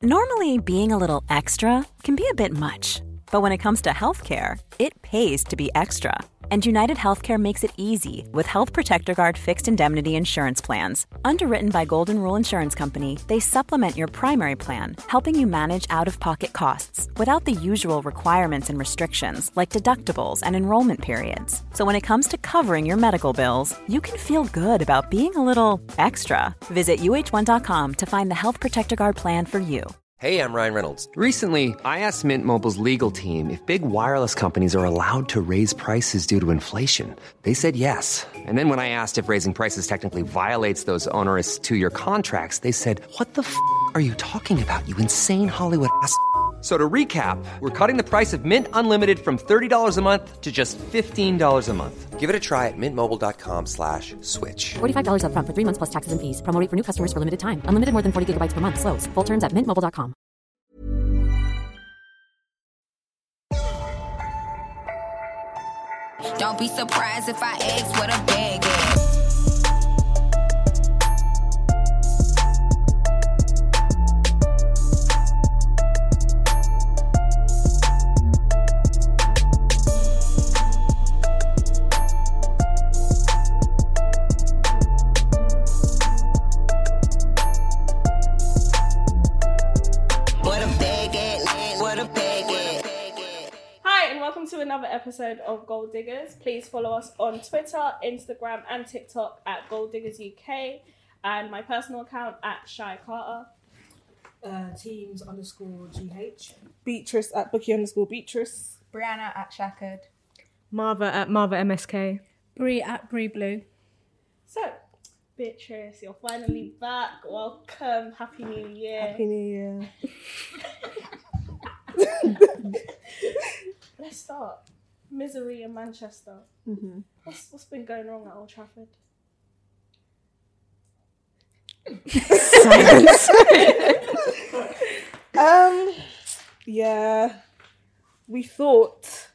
Normally, being a little extra can be a bit much, but when it comes to healthcare, it pays to be extra. And United Healthcare makes it easy with Health Protector Guard fixed indemnity insurance plans. Underwritten by Golden Rule Insurance Company, they supplement your primary plan, helping you manage out-of-pocket costs without the usual requirements and restrictions like deductibles and enrollment periods. So when it comes to covering your medical bills, you can feel good about being a little extra. Visit uh1.com to find the Health Protector Guard plan for you. Hey, I'm Ryan Reynolds. Recently, I asked Mint Mobile's legal team if big wireless companies are allowed to raise prices due to inflation. They said yes. And then when I asked if raising prices technically violates those onerous two-year contracts, they said, "What the f*** are you talking about, you insane Hollywood ass?" So to recap, we're cutting the price of Mint Unlimited from $30 a month to just $15 a month. Give it a try at mintmobile.com/switch. $45 up front for 3 months plus taxes and fees. Promo rate for new customers for limited time. Unlimited more than 40 gigabytes per month. Slows full terms at mintmobile.com. Don't be surprised if I ask what a bag is. To another episode of Gold Diggers. Please follow us on Twitter, Instagram and TikTok at Gold Diggers UK and my personal account at Shy Carter. Teams_GH. Beatrice at Bookie_Beatrice. Brianna at Shackered. Marva at Marva MSK. Bree at Bree Blue. So, Beatrice, you're finally back. Welcome. Happy New Year. Happy New Year. Let's start. Misery in Manchester. Mm-hmm. What's been going wrong at Old Trafford? Silence. Yeah. We thought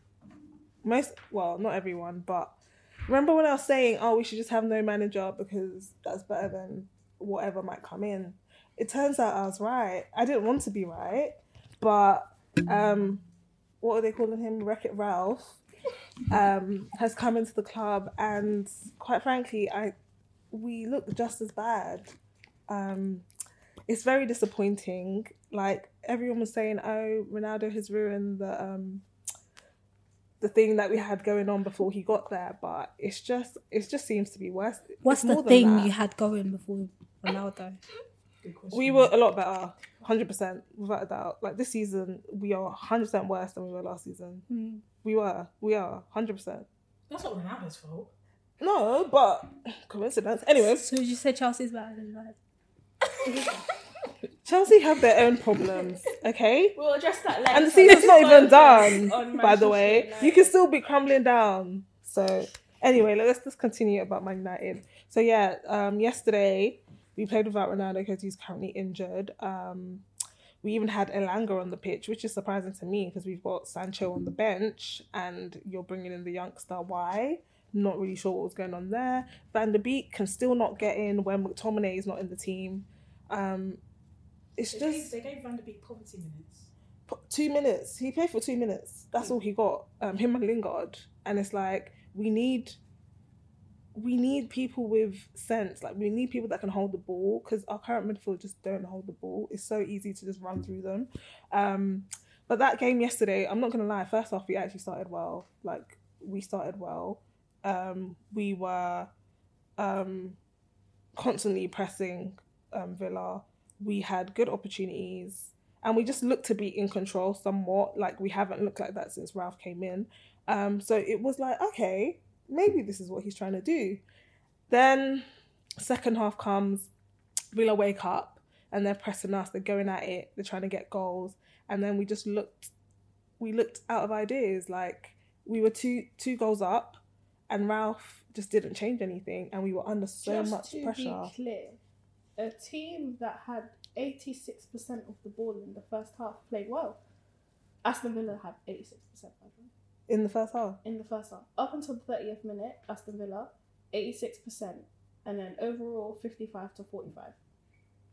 not everyone, but remember when I was saying, we should just have no manager because that's better than whatever might come in. It turns out I was right. I didn't want to be right, but what are they calling him? Wreck-It Ralph has come into the club, and quite frankly, we look just as bad. It's very disappointing. Like, everyone was saying, Ronaldo has ruined the thing that we had going on before he got there, but it just seems to be worse. What's the thing you had going before Ronaldo? We were a lot better, 100%, without a doubt. Like, this season, we are 100% worse than we were last season. Mm. We are, 100%. That's not Ronaldo's fault. No, but coincidence. Anyway. So would you say Chelsea's better than United? Chelsea have their own problems, okay? We'll address that later. And the season's not even done, by the way. United. You can still be crumbling down. So, anyway, let's just continue about Man United. So, yesterday we played without Ronaldo because he's currently injured. We even had Elanga on the pitch, which is surprising to me because we've got Sancho on the bench and you're bringing in the youngster. Why? Not really sure what was going on there. Van der Beek can still not get in when McTominay is not in the team. They gave Van der Beek poverty minutes. 2 minutes. He played for 2 minutes. That's all he got. Him and Lingard. And it's like, we need people with sense. Like, we need people that can hold the ball because our current midfield just don't hold the ball. It's so easy to just run through them. But that game yesterday, I'm not going to lie, first off, we actually started well. Like, we started well. We were constantly pressing Villa. We had good opportunities and we just looked to be in control somewhat. Like, we haven't looked like that since Ralph came in. So it was like, okay, maybe this is what he's trying to do. Then second half comes, Villa wake up and they're pressing us. They're going at it. They're trying to get goals. And then we looked out of ideas. Like, we were two goals up and Ralph just didn't change anything. And we were under so much pressure. Just to be clear, a team that had 86% of the ball in the first half played well. Aston Villa had 86%, by the way. In the first half? In the first half. Up until the 30th minute, Aston Villa, 86%. And then overall, 55-45.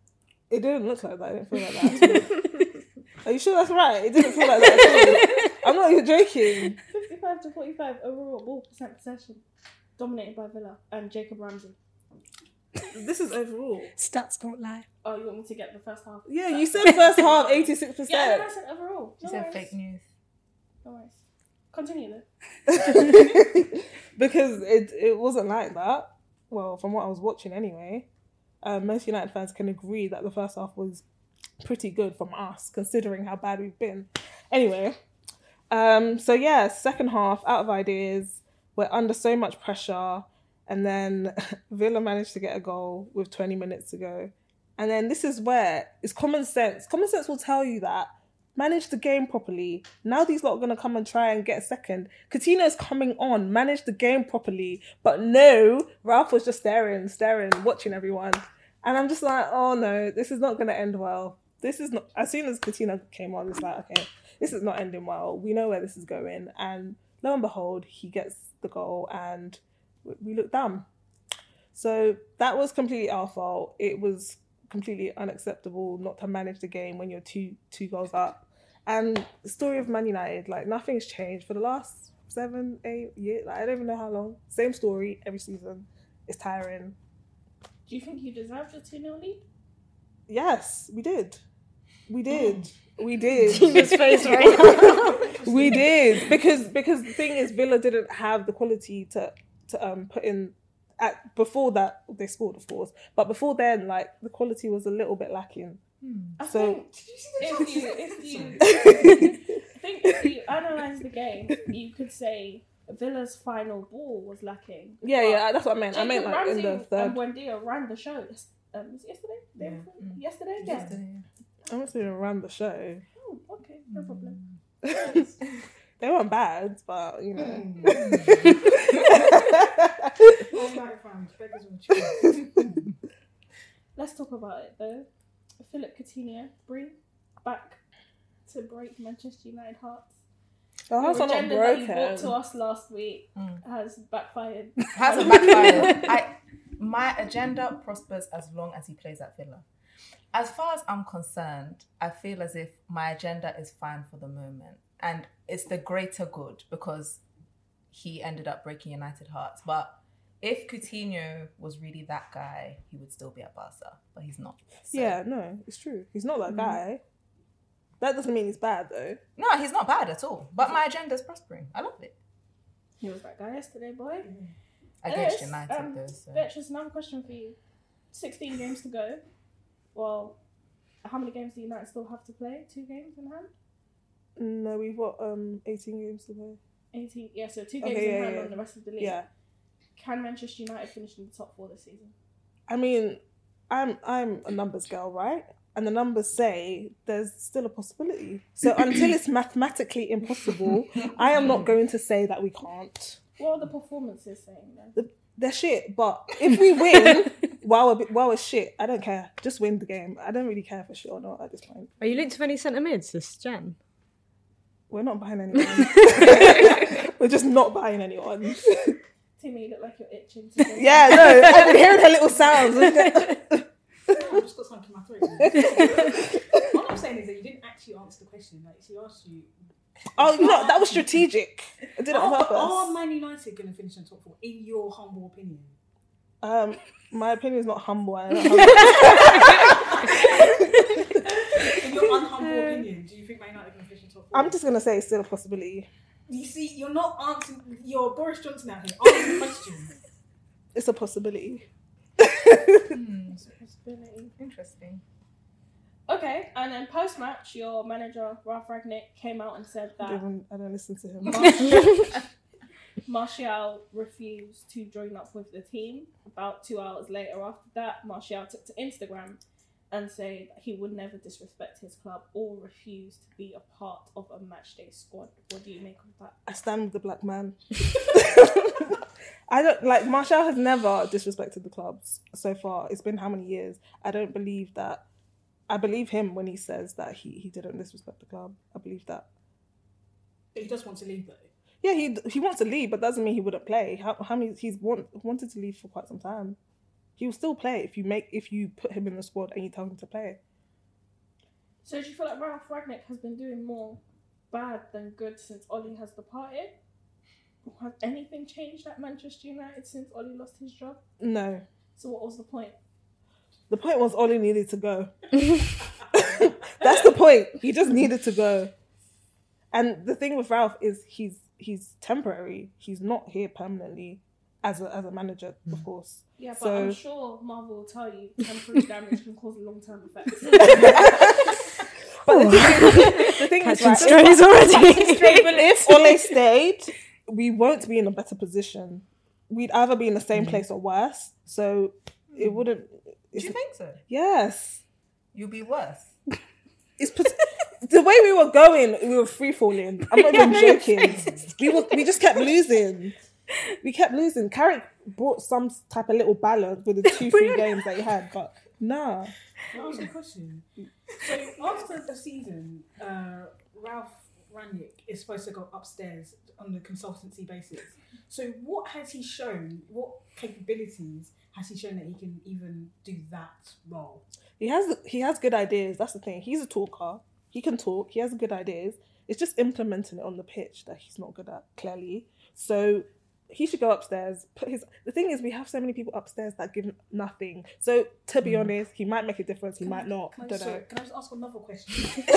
It didn't look like that. It didn't feel like that. Are you sure that's right? It didn't feel like that at all. I'm not even joking. 55 to 45 overall ball possession, dominated by Villa and Jacob Ramsey. This is overall. Stats don't lie. Oh, you want me to get the first half? Yeah, you said first half 86%. Yeah, and then I said overall. You said fake news. No worries. Continue then. Because it wasn't like that. Well, from what I was watching anyway. Most United fans can agree that the first half was pretty good from us, considering how bad we've been. Anyway, so yeah, second half, out of ideas. We're under so much pressure. And then Villa managed to get a goal with 20 minutes to go. And then this is where it's common sense. Common sense will tell you that manage the game properly. Now these lot are going to come and try and get a second. Coutinho's coming on, manage the game properly. But no, Ralph was just staring, watching everyone. And I'm just like, oh no, this is not going to end well. This is not, as soon as Coutinho came on, it's like, okay, this is not ending well. We know where this is going. And lo and behold, he gets the goal and we look dumb. So that was completely our fault. It was completely unacceptable not to manage the game when you're two goals up. And the story of Man United, like nothing's changed for the last 7-8 years. Like, I don't even know how long. Same story every season. It's tiring. Do you think you deserved a 2-0 lead? Yes, we did. We did. We did. Tina's face right now. We did. Because the thing is, Villa didn't have the quality to put in before that. They scored, of course, but before then, like the quality was a little bit lacking. So if you analyze the game, you could say Villa's final ball was lacking. Yeah, that's what I meant. I meant like Ramsey in the third. and Buendia ran the show. Was it yesterday? Yesterday. Yeah. I must have ran the show. Oh, okay, no problem. They weren't bad, but you know. Let's talk about it though. Philip Coutinho, bring back to break Manchester United hearts. The hearts are not agenda broken. that you brought to us last week has backfired. Hasn't backfired. My agenda prospers as long as he plays at Villa. As far as I'm concerned, I feel as if my agenda is fine for the moment. And it's the greater good because he ended up breaking United hearts. But if Coutinho was really that guy, he would still be at Barca. But he's not. So. Yeah, no, it's true. He's not that guy. That doesn't mean he's bad, though. No, he's not bad at all. But my agenda's prospering. I love it. He was that guy yesterday, boy. Against United, though. So. Beatrice, another question for you. 16 games to go. Well, how many games do United still have to play? 2 games in hand? No, we've got 18 games to play. 18, yeah, so 2 games in hand on the rest of the league. Yeah. Can Manchester United finish in the top 4 this season? I mean, I'm a numbers girl, right? And the numbers say there's still a possibility. So until it's mathematically impossible, I am not going to say that we can't. What are the performances saying then? They're shit, but if we win, while it's shit, I don't care. Just win the game. I don't really care if it's shit or not at this point. Are you linked with any centre mids this Jan? We're not buying anyone. We're just not buying anyone. Timmy, you look like you're itching to say Yeah, no, I've been hearing her little sounds. I've just got something in my throat. What I'm saying is that you didn't actually answer the question. Like, she asked you. Oh, you know, that was strategic. I did it on purpose. Are Man United going to finish in the top 4, in your humble opinion? My opinion is not humble. In your unhumble opinion, do you think Man United are going to finish in the top 4? I'm just going to say it's still a possibility. You see, you're not answering. You're Boris Johnson out here. Answer the question. It's a possibility. it's a possibility. Interesting. Okay, and then post-match, your manager, Ralf Rangnick, came out and said that I don't listen to him. Martial refused to join up with the team. About 2 hours later after that, Martial took to Instagram and said he would never disrespect his club or refuse to be a part of a matchday squad. What do you make of that? I stand with the black man. I don't like Martial has never disrespected the clubs so far. It's been how many years? I don't believe that. I believe him when he says that he didn't disrespect the club. I believe that. But he does want to leave though. Yeah, he wants to leave, but doesn't mean he wouldn't play. How many he's wanted to leave for quite some time. He will still play if you put him in the squad and you tell him to play. So do you feel like Ralph Rangnick has been doing more bad than good since Ollie has departed? Has anything changed at Manchester United since Ollie lost his job? No. So what was the point? The point was Ollie needed to go. That's the point. He just needed to go. And the thing with Ralph is he's temporary. He's not here permanently as a manager, of course. Yeah, but so, I'm sure Marvel will tell you temporary damage can cause long-term effects. But the thing is, right, if Ole stayed, we won't be in a better position. We'd either be in the same place or worse. So it wouldn't. Do you think so? Yes. You'll be worse. The way we were going, we were free falling. I'm not even joking. We just kept losing. We kept losing. Carrick brought some type of little balance with the 2-3 games that he had, but nah. That was a question. So after the season, Ralph Rangnick is supposed to go upstairs on a consultancy basis. So what has he shown? What capabilities has he shown that he can even do that role? He has good ideas. That's the thing. He's a talker. He can talk. He has good ideas. It's just implementing it on the pitch that he's not good at, clearly. So he should go upstairs. The thing is, we have so many people upstairs that give nothing. So to be honest, he might make a difference. He might not. Can I Don't know. just ask another question?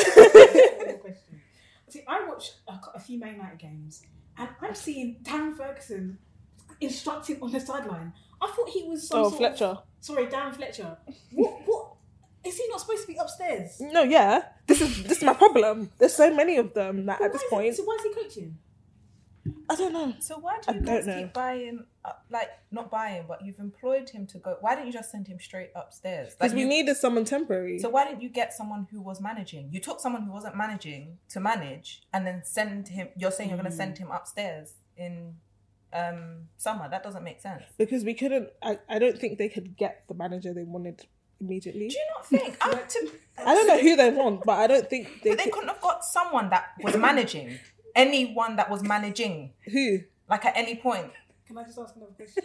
See, I watched a few Man United games, and I'm seeing Darren Ferguson instructing on the sideline. I thought he was Fletcher. Darren Fletcher. What? Is he not supposed to be upstairs? No, yeah. This is my problem. There's so many of them that at this point. So why is he coaching? I don't know. So why do you guys keep buying, not buying, but you've employed him to go. Why didn't you just send him straight upstairs? Because we needed someone temporary. So why didn't you get someone who was managing? You took someone who wasn't managing to manage and then send him, you're saying you're going to send him upstairs in summer. That doesn't make sense. Because we couldn't, I don't think they could get the manager they wanted immediately. Do you not think? I don't know who they want, but I don't think they couldn't have got someone that was managing. Anyone that was managing. Who? Like at any point. Can I just ask another question?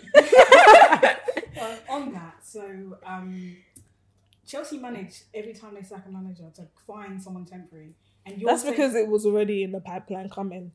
On that, so Chelsea managed every time they sack a manager to find someone temporary. And that's because it was already in the pipeline coming.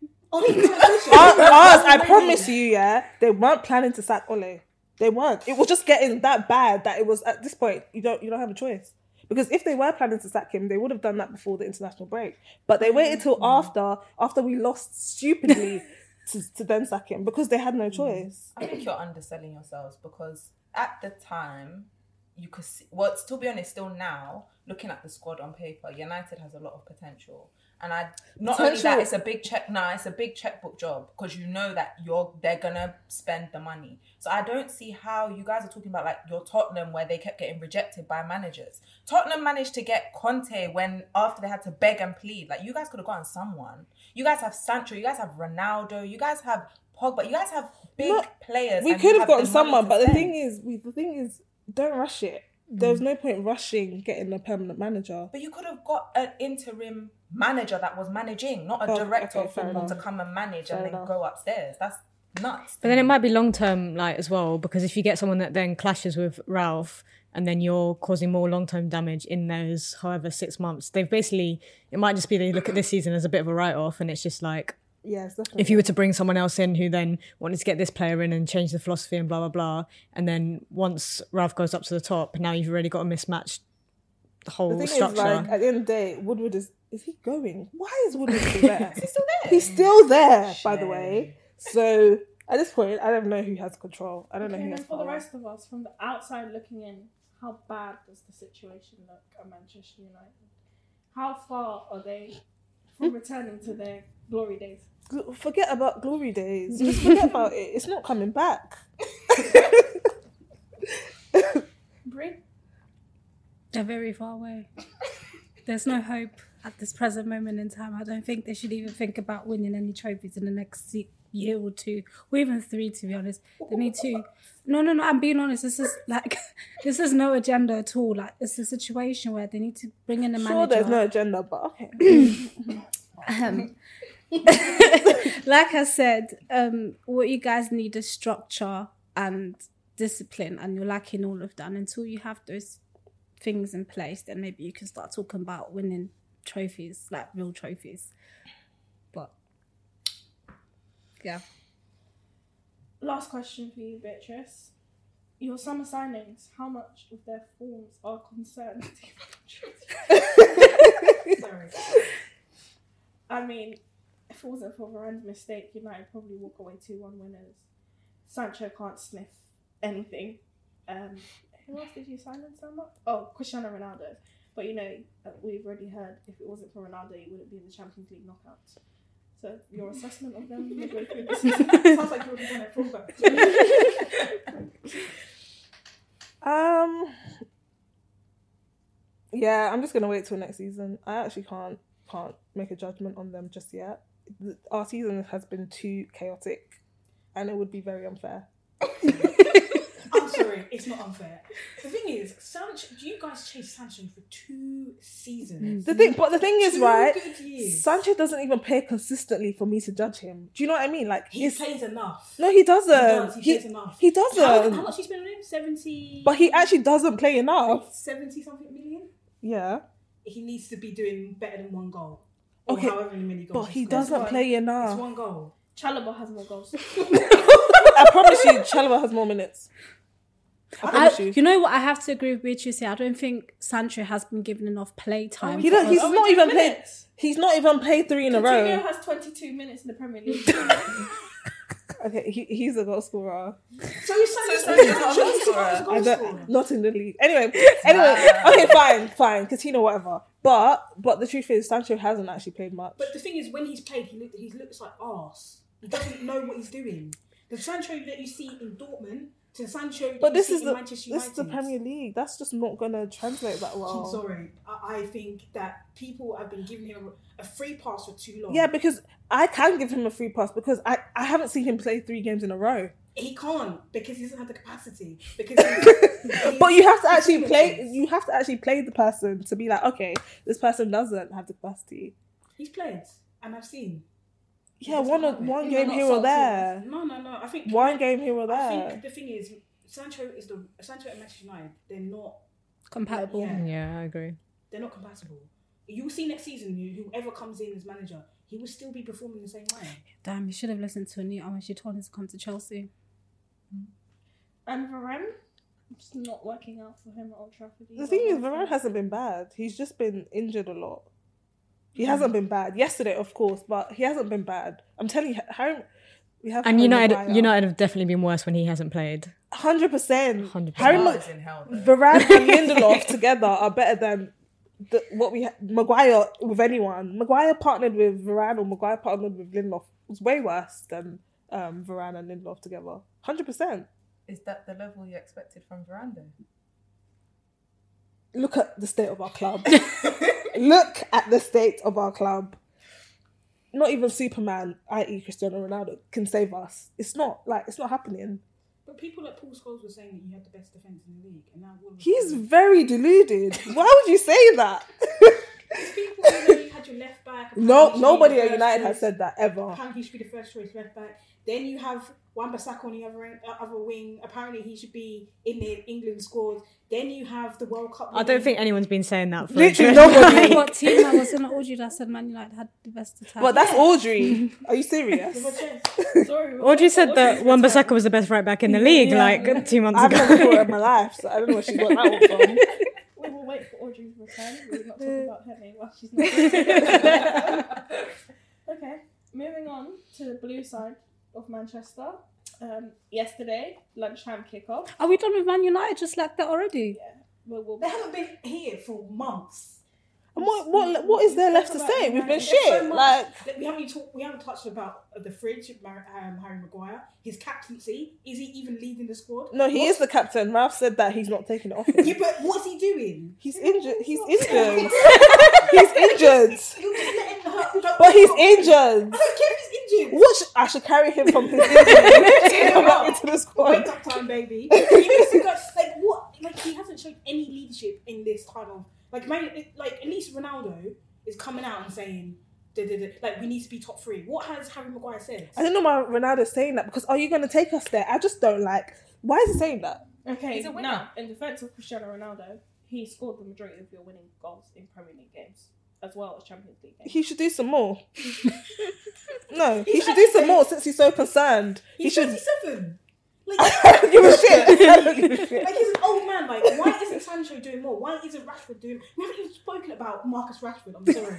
I promise you, they weren't planning to sack Ole. They weren't. It was just getting that bad that it was at this point you don't have a choice. Because if they were planning to sack him, they would have done that before the international break. But they waited till after we lost stupidly to then sack him because they had no choice. I think you're underselling yourselves because at the time you could see, well, to be honest, still now looking at the squad on paper, United has a lot of potential. And only that, it's a big checkbook job because you know that they're gonna spend the money. So I don't see how you guys are talking about like your Tottenham where they kept getting rejected by managers. Tottenham managed to get Conte after they had to beg and plead. Like you guys could have gotten someone. You guys have Sancho. You guys have Ronaldo. You guys have Pogba. You guys have big players. We could have gotten someone, but the thing is, don't rush it. There's no point rushing getting a permanent manager. But you could have got an interim manager that was managing, not a director of football to come and manage and then go upstairs. That's nuts. But then it might be long term as well, because if you get someone that then clashes with Ralph and then you're causing more long term damage in those 6 months, it might just be they look at this season as a bit of a write off, and it's just like, yes, definitely. If you were to bring someone else in who then wanted to get this player in and change the philosophy and blah, blah, blah, and then once Ralph goes up to the top, now you've already got a mismatched whole structure. Is, like, at the end of the day, Woodward is he going? Why is Woodward still there? Is he still there? He's still there, by the way. So at this point, I don't know who has control. I don't know who has power. For the rest of us, from the outside looking in, how bad does the situation look at Manchester United? How far are they from returning to their glory days? Forget about glory days. Just forget about it. It's not coming back. Brie? They're very far away. There's no hope at this present moment in time. I don't think they should even think about winning any trophies in the next year or two, or even 3, to be honest. They need to. No, I'm being honest. This is no agenda at all. Like, it's a situation where they need to bring in a manager. Sure, there's no agenda, but okay. Like I said, what you guys need is structure and discipline and you're lacking all of that. And until you have those things in place, then maybe you can start talking about winning trophies, like real trophies. But yeah. Last question for you, Beatrice. Your summer signings, how much of their forms are concerned? Sorry. I mean, if it wasn't for Varane's mistake, United probably walk away 2-1 winners. Sancho can't sniff anything. Who else did you sign in summer? Oh, Cristiano Ronaldo. But we've already heard if it wasn't for Ronaldo, he wouldn't be in the Champions League knockouts. So your assessment of them midway through the season? Sounds like you're done it proper. Yeah, I'm just gonna wait till next season. I actually can't make a judgment on them just yet. Our season has been too chaotic, and it would be very unfair. I'm sorry, it's not unfair. The thing is, Sancho, do you guys chase Sancho for 2 seasons? The thing is, right? Good years. Sancho doesn't even play consistently for me to judge him. Do you know what I mean? Like he plays enough. No, he doesn't. He plays enough. He doesn't. How much he spent on him? 70. But he actually doesn't play enough. 70 something million. Yeah. He needs to be doing better than 1 goal. Or Okay, however many goals. but he doesn't play enough. It's 1 goal. Chalobah has more goals. I promise you, Chalobah has more minutes. I promise you. You know what? I have to agree with Beatrice here. I don't think Sancho has been given enough play time. He's not even played. He's not even played 3 in a row. Coutinho has 22 minutes in the Premier League. Okay, he's a goal scorer. So Sancho's not a goal scorer? Not in the league. Anyway, okay, fine. Coutinho, whatever. But the truth is, Sancho hasn't actually played much. But the thing is, when he's played, he looks like arse. He doesn't know what he's doing. The Sancho that you see in Dortmund to the Sancho that you see in Manchester United. This is the Premier League. That's just not going to translate that well. I'm sorry. I think that people have been giving him a free pass for too long. Yeah, because I can give him a free pass because I haven't seen him play 3 games in a row. He can't because he doesn't have the capacity. Because but you have to actually play. You have to actually play the person to be like, okay, this person doesn't have the capacity. He's played, and I've seen. Yeah, one game here or there. No. I think one game here or there. I think the thing is, Sancho and Manchester United. They're not compatible. Yeah, I agree. They're not compatible. You'll see next season, whoever comes in as manager, he will still be performing the same way. Damn, you should have listened to Anita when she told him to come to Chelsea. And Varane, it's not working out for him at Old Trafford. The thing is, Varane hasn't been bad. He's just been injured a lot. He hasn't been bad. Yesterday, of course, but he hasn't been bad. I'm telling you, we have. And United have definitely been worse when he hasn't played. 100%. 100%. Varane and Lindelof together are better than what we had. Maguire with anyone. Maguire partnered with Varane or Maguire partnered with Lindelof was way worse than Varane and Lindelof together. 100%. Is that the level you expected from Varane? Look at the state of our club. Look at the state of our club. Not even Superman, i.e. Cristiano Ronaldo, can save us. It's not happening. But people like Paul Scholes were saying that you had the best defence in the league, and now he's very deluded. Why would you say that? People you had your left back. Nobody at United has said that ever. Apparently, he should be the first choice left back. Then you have Wan-Bissaka on the other wing. Apparently, he should be in the England squad. Then you have the World Cup. I don't think anyone's been saying that. Literally nobody. What team that was in Audrey that said Man United had the best attack? But that's Audrey. Are you serious? Sorry. Audrey said that Wan-Bissaka was the best right back in the league 2 months ago. I've never thought it in my life, so I don't know where she got that one from. We will wait for Audrey's return. We will not talk about her name while she's not. Okay, moving on to the blue side of Manchester. Yesterday, lunchtime kickoff. Are we done with Man United just like that already? Yeah. They haven't been here for months. And what is there left to say? We've been shit. We haven't touched about the fridge, Harry Maguire. His captaincy. Is he even leading the squad? No, he is the captain. Ralph said that he's not taking it off him. Yeah, but what's he doing? He's injured. He's injured. He's injured. But he's injured. I don't care if he's injured. I should carry him from his injury into the squad. Wake up time, baby. He needs to go. He hasn't shown any leadership in this time of. At least Ronaldo is coming out and saying, like we need to be top 3. What has Harry Maguire said? I don't know why Ronaldo's saying that, because are you going to take us there? I just don't like. Why is he saying that? Okay, He's a winner. now, in defense of Cristiano Ronaldo, he scored the majority of your winning goals in Premier League games, as well as Champions League games. He should do some more. No, he should do some more since he's so concerned. He's he should. 37. Like, I don't give a shit. I don't give a shit. like he's an old man. Like, why isn't Sancho doing more? Why isn't Rashford doing? We haven't even spoken about Marcus Rashford. I'm sorry.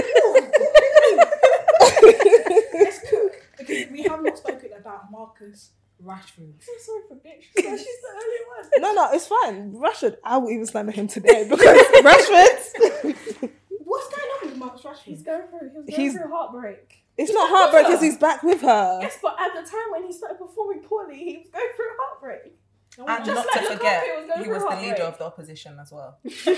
Let's cook, because we have not spoken about Marcus Rashford. I'm sorry for bitch. She's the only one. No, it's fine. Rashford, I will even slander him today because Rashford. What's going on with Marcus Rashford? He was going through heartbreak. It's not heartbreak because he's back with her. Yes, but at the time when he started performing poorly, he was going through heartbreak. And Just not like to forget, Lukaku was going he through was the heartbreak. leader of the opposition as well.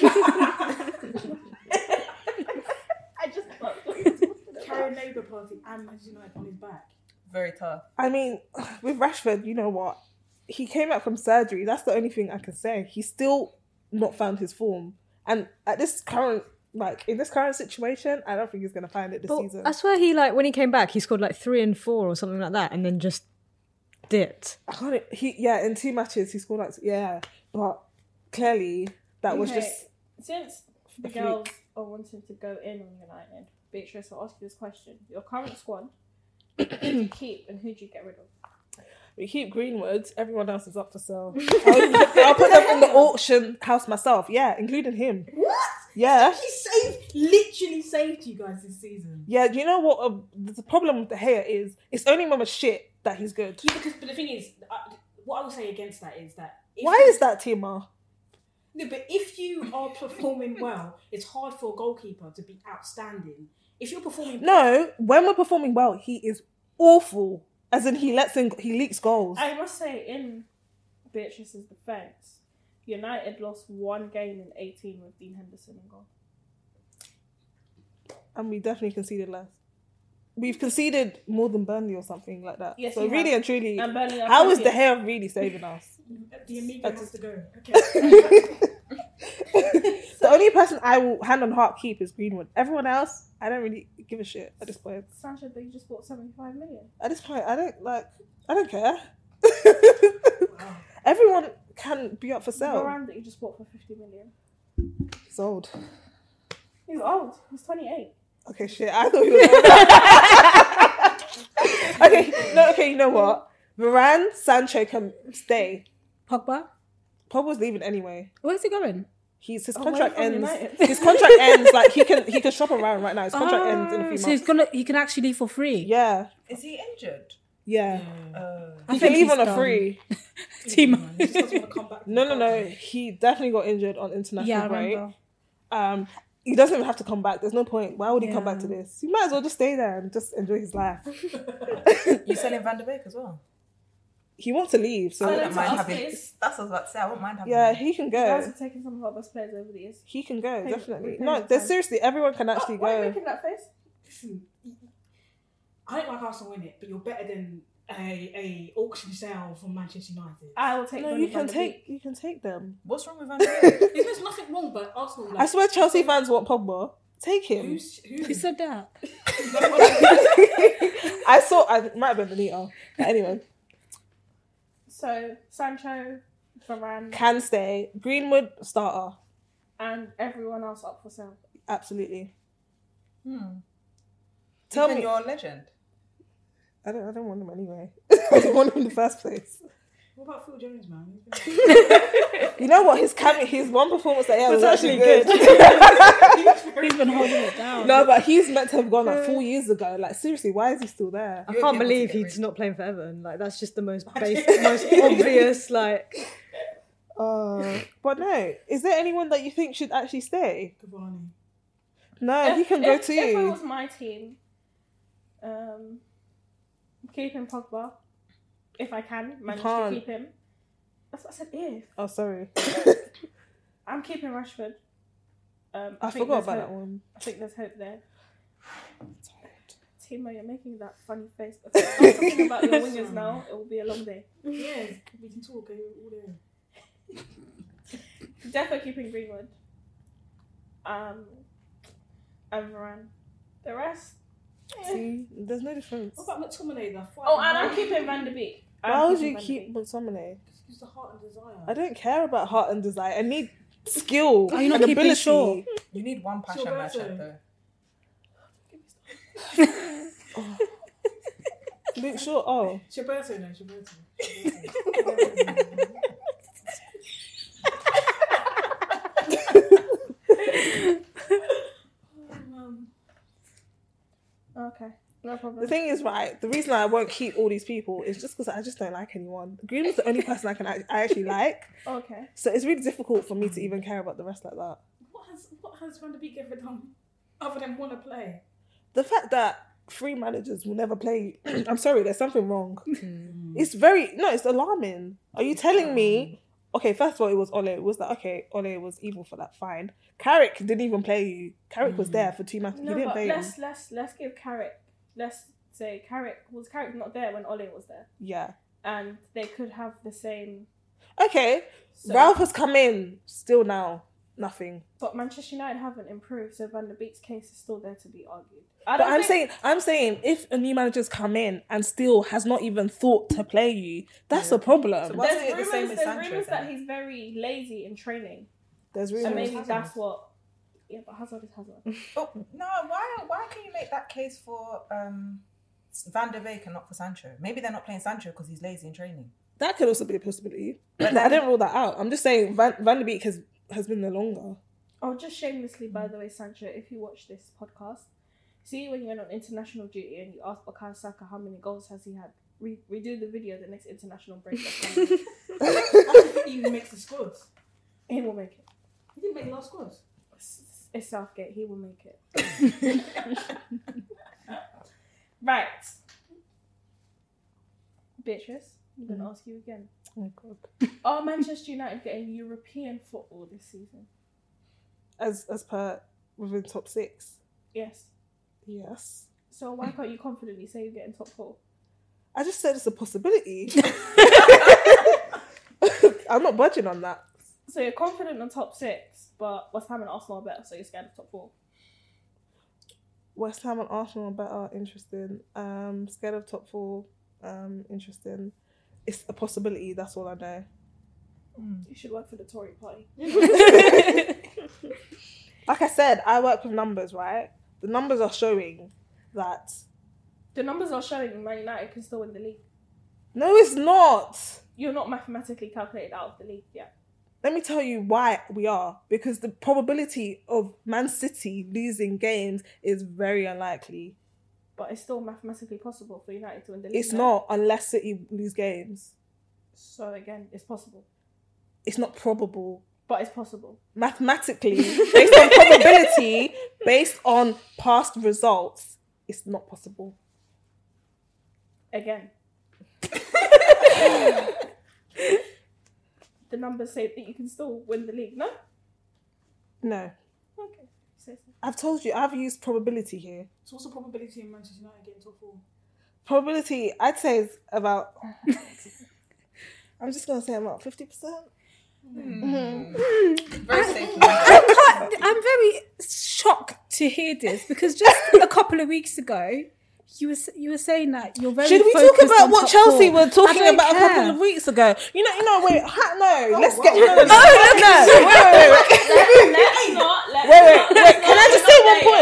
I just thought Carrying Labour Party and Manchester United on his back. Very tough. I mean, with Rashford, you know what? He came back from surgery. That's the only thing I can say. He's still not found his form. And at this current, in this current situation, I don't think he's going to find it this season. I swear when he came back, he scored 3 and 4 or something like that, and then just dipped. In 2 matches, he scored but clearly that was just... Since the girls are wanting to go in on United, Beatrice, I'll ask you this question. Your current squad, who do you keep and who do you get rid of? We keep Greenwood. Everyone else is up for sale. I'll put them in the auction house myself. Yeah, including him. What? Yeah. He literally saved you guys this season. Yeah, do you know what the problem with De Gea is? It's only when we're shit that he's good. Yeah, but the thing is, what I will say against that is that... Why is that, Tima? No, but if you are performing well, it's hard for a goalkeeper to be outstanding. If you're performing... No, when we're performing well, he is awful. As in, he leaks goals. I must say, in Beatrice's defence, United lost 1 game in 18 with Dean Henderson in goal. And we definitely conceded less. We've conceded more than Burnley or something like that. Yes, so really and truly, and Burnley how is De Gea really saving us? The Amigo has to go. Okay. The only person I will hand on heart keep is Greenwood. Everyone else, I don't really give a shit at this point. Sancho, they just bought 75 million. At this point, I don't care. Wow. Everyone can be up for sale. Varane that you just bought for 50 million. He's old. He's old. He's 28. Okay, shit. I thought he was old. Okay, you know what? Varane, Sancho can stay. Pogba's leaving anyway. Where's he going? His contract ends. His contract ends. He can shop around right now. His contract ends in a few months. So he can actually leave for free. Yeah. Is he injured? Yeah. He can leave on a free. Team. He just doesn't want to come back. No. He definitely got injured on international break. Remember. He doesn't even have to come back. There's no point. Why would he come back to this? He might as well just stay there and just enjoy his life. You selling Van de Beek as well? He wants to leave, so I wouldn't mind having. That's what I was about to say. I wouldn't mind having. Yeah, he can go. You guys have taken some of our best players over the years. He can go, definitely. No, seriously, everyone can actually Why are you go. making that face? Listen, I don't like Arsenal win it, but you're better than a auction sale from Manchester United. I will take. No, you can take them. What's wrong with Van de Beek? There's nothing wrong, but Arsenal. I swear, Chelsea fans want Pogba. Take him. Who said that? I saw. I might have been Benito. But anyway. So Sancho, Varane can stay. Greenwood starter, and everyone else up for sale. Absolutely. Tell me, you're a legend. I don't want him anyway. I don't want him in the first place. What about Phil Jones, man? You know what? His one performance that was actually good. He's been holding it down. No, but he's meant to have gone 4 years ago. Seriously, why is he still there? I can't believe he's not playing for Everton. That's just the most most obvious. But no, is there anyone that you think should actually stay? Cavani. No, he can go too. If it was my team, keeping Pogba. If I can manage to keep him. That's what I said, if. Oh, sorry. I'm keeping Rashford. I forgot about that one. I think there's hope there. Timo, you're making that funny face. If I'm talking about your wingers now, it will be a long day. Yeah, we can talk all day. Definitely keeping Greenwood. And Varane. The rest, See, there's no difference. What about McTominay? The fight. Oh, and I'm keeping Van de Beek. Why would you keep McTominay? Use the heart and desire. I don't care about heart and desire. I need skill Are you not and keeping ability. Shaw? You need one passion merchant though. Luke Shaw. Oh, Gilberto, no, Gilberto. Okay, no problem. the thing is, right, the reason I won't keep all these people is just because I just don't like anyone. Greenwood's the only person I actually like. Okay. So it's really difficult for me to even care about the rest like that. What has Van de Beek ever done other than want to play? The fact that 3 managers will never play, I'm sorry, there's something wrong. It's alarming. Are you telling me, okay, first of all, it was Ole. It was like, okay, Ole was evil for that, fine. Carrick didn't even play you. Carrick was there for 2 matches. No, He didn't but play let's give Carrick. Let's say Carrick not there when Ole was there, you. Yeah. and they could have the same. Okay, So- Ralph has come in. Still now, nothing. But Manchester United haven't improved, so Van der Beek's case is still there to be argued. But I'm saying, if a new manager's come in and still has not even thought to play you, that's a problem. So why There's isn't it the same rumours, as there's Sancho rumours that then? he's very lazy in training, There's and rumors. maybe that's what. Yeah, but Hazard is Hazard. Oh, no, why can you make that case for Van de Beek and not for Sancho? Maybe they're not playing Sancho because he's lazy in training. That could also be a possibility. But I didn't rule that out. I'm just saying Van de Beek has been there longer. Oh, just shamelessly, by the way, Sancho, if you watch this podcast, see when you went on international duty and you asked Bukayo Saka how many goals has he had, redo the video the next international break that's coming. I don't think he even makes the squads. He will make it. He didn't make the last squads. It's Southgate, he will make it. Right. Beatrice, I'm going to ask you again. Oh, God. Are Manchester United getting European football this season? As per within top 6. Yes. Yes. So why can't you confidently say you're getting top 4? I just said it's a possibility. I'm not budging on that. So you're confident on top 6, but West Ham and Arsenal are better, so you're scared of top 4. West Ham and Arsenal are better. Interesting. Scared of top 4. Interesting. It's a possibility. That's all I know. You should work for the Tory party. Like I said, I work with numbers, right? The numbers are showing that. The numbers are showing Man United can still win the league. No, it's not. You're not mathematically calculated out of the league yet. Let me tell you why we are. Because the probability of Man City losing games is very unlikely. But it's still mathematically possible for United to win the league. It's not unless City lose games. So again, it's possible. It's not probable. But it's possible. Mathematically, based on probability, based on past results, it's not possible. Again. The numbers say that you can still win the league, no? No. Okay. Say so. I've told you, I've used probability here. So what's the probability in Manchester United getting top 4? Probability, I'd say is about... I'm just going to say about 50%. Very safe. I'm very shocked to hear this because just a couple of weeks ago, you were saying that you're very. Should we talk focused about on what top Chelsea 4. were talking I don't about care. a couple of weeks ago? Wait, let's Let's wait. Can I just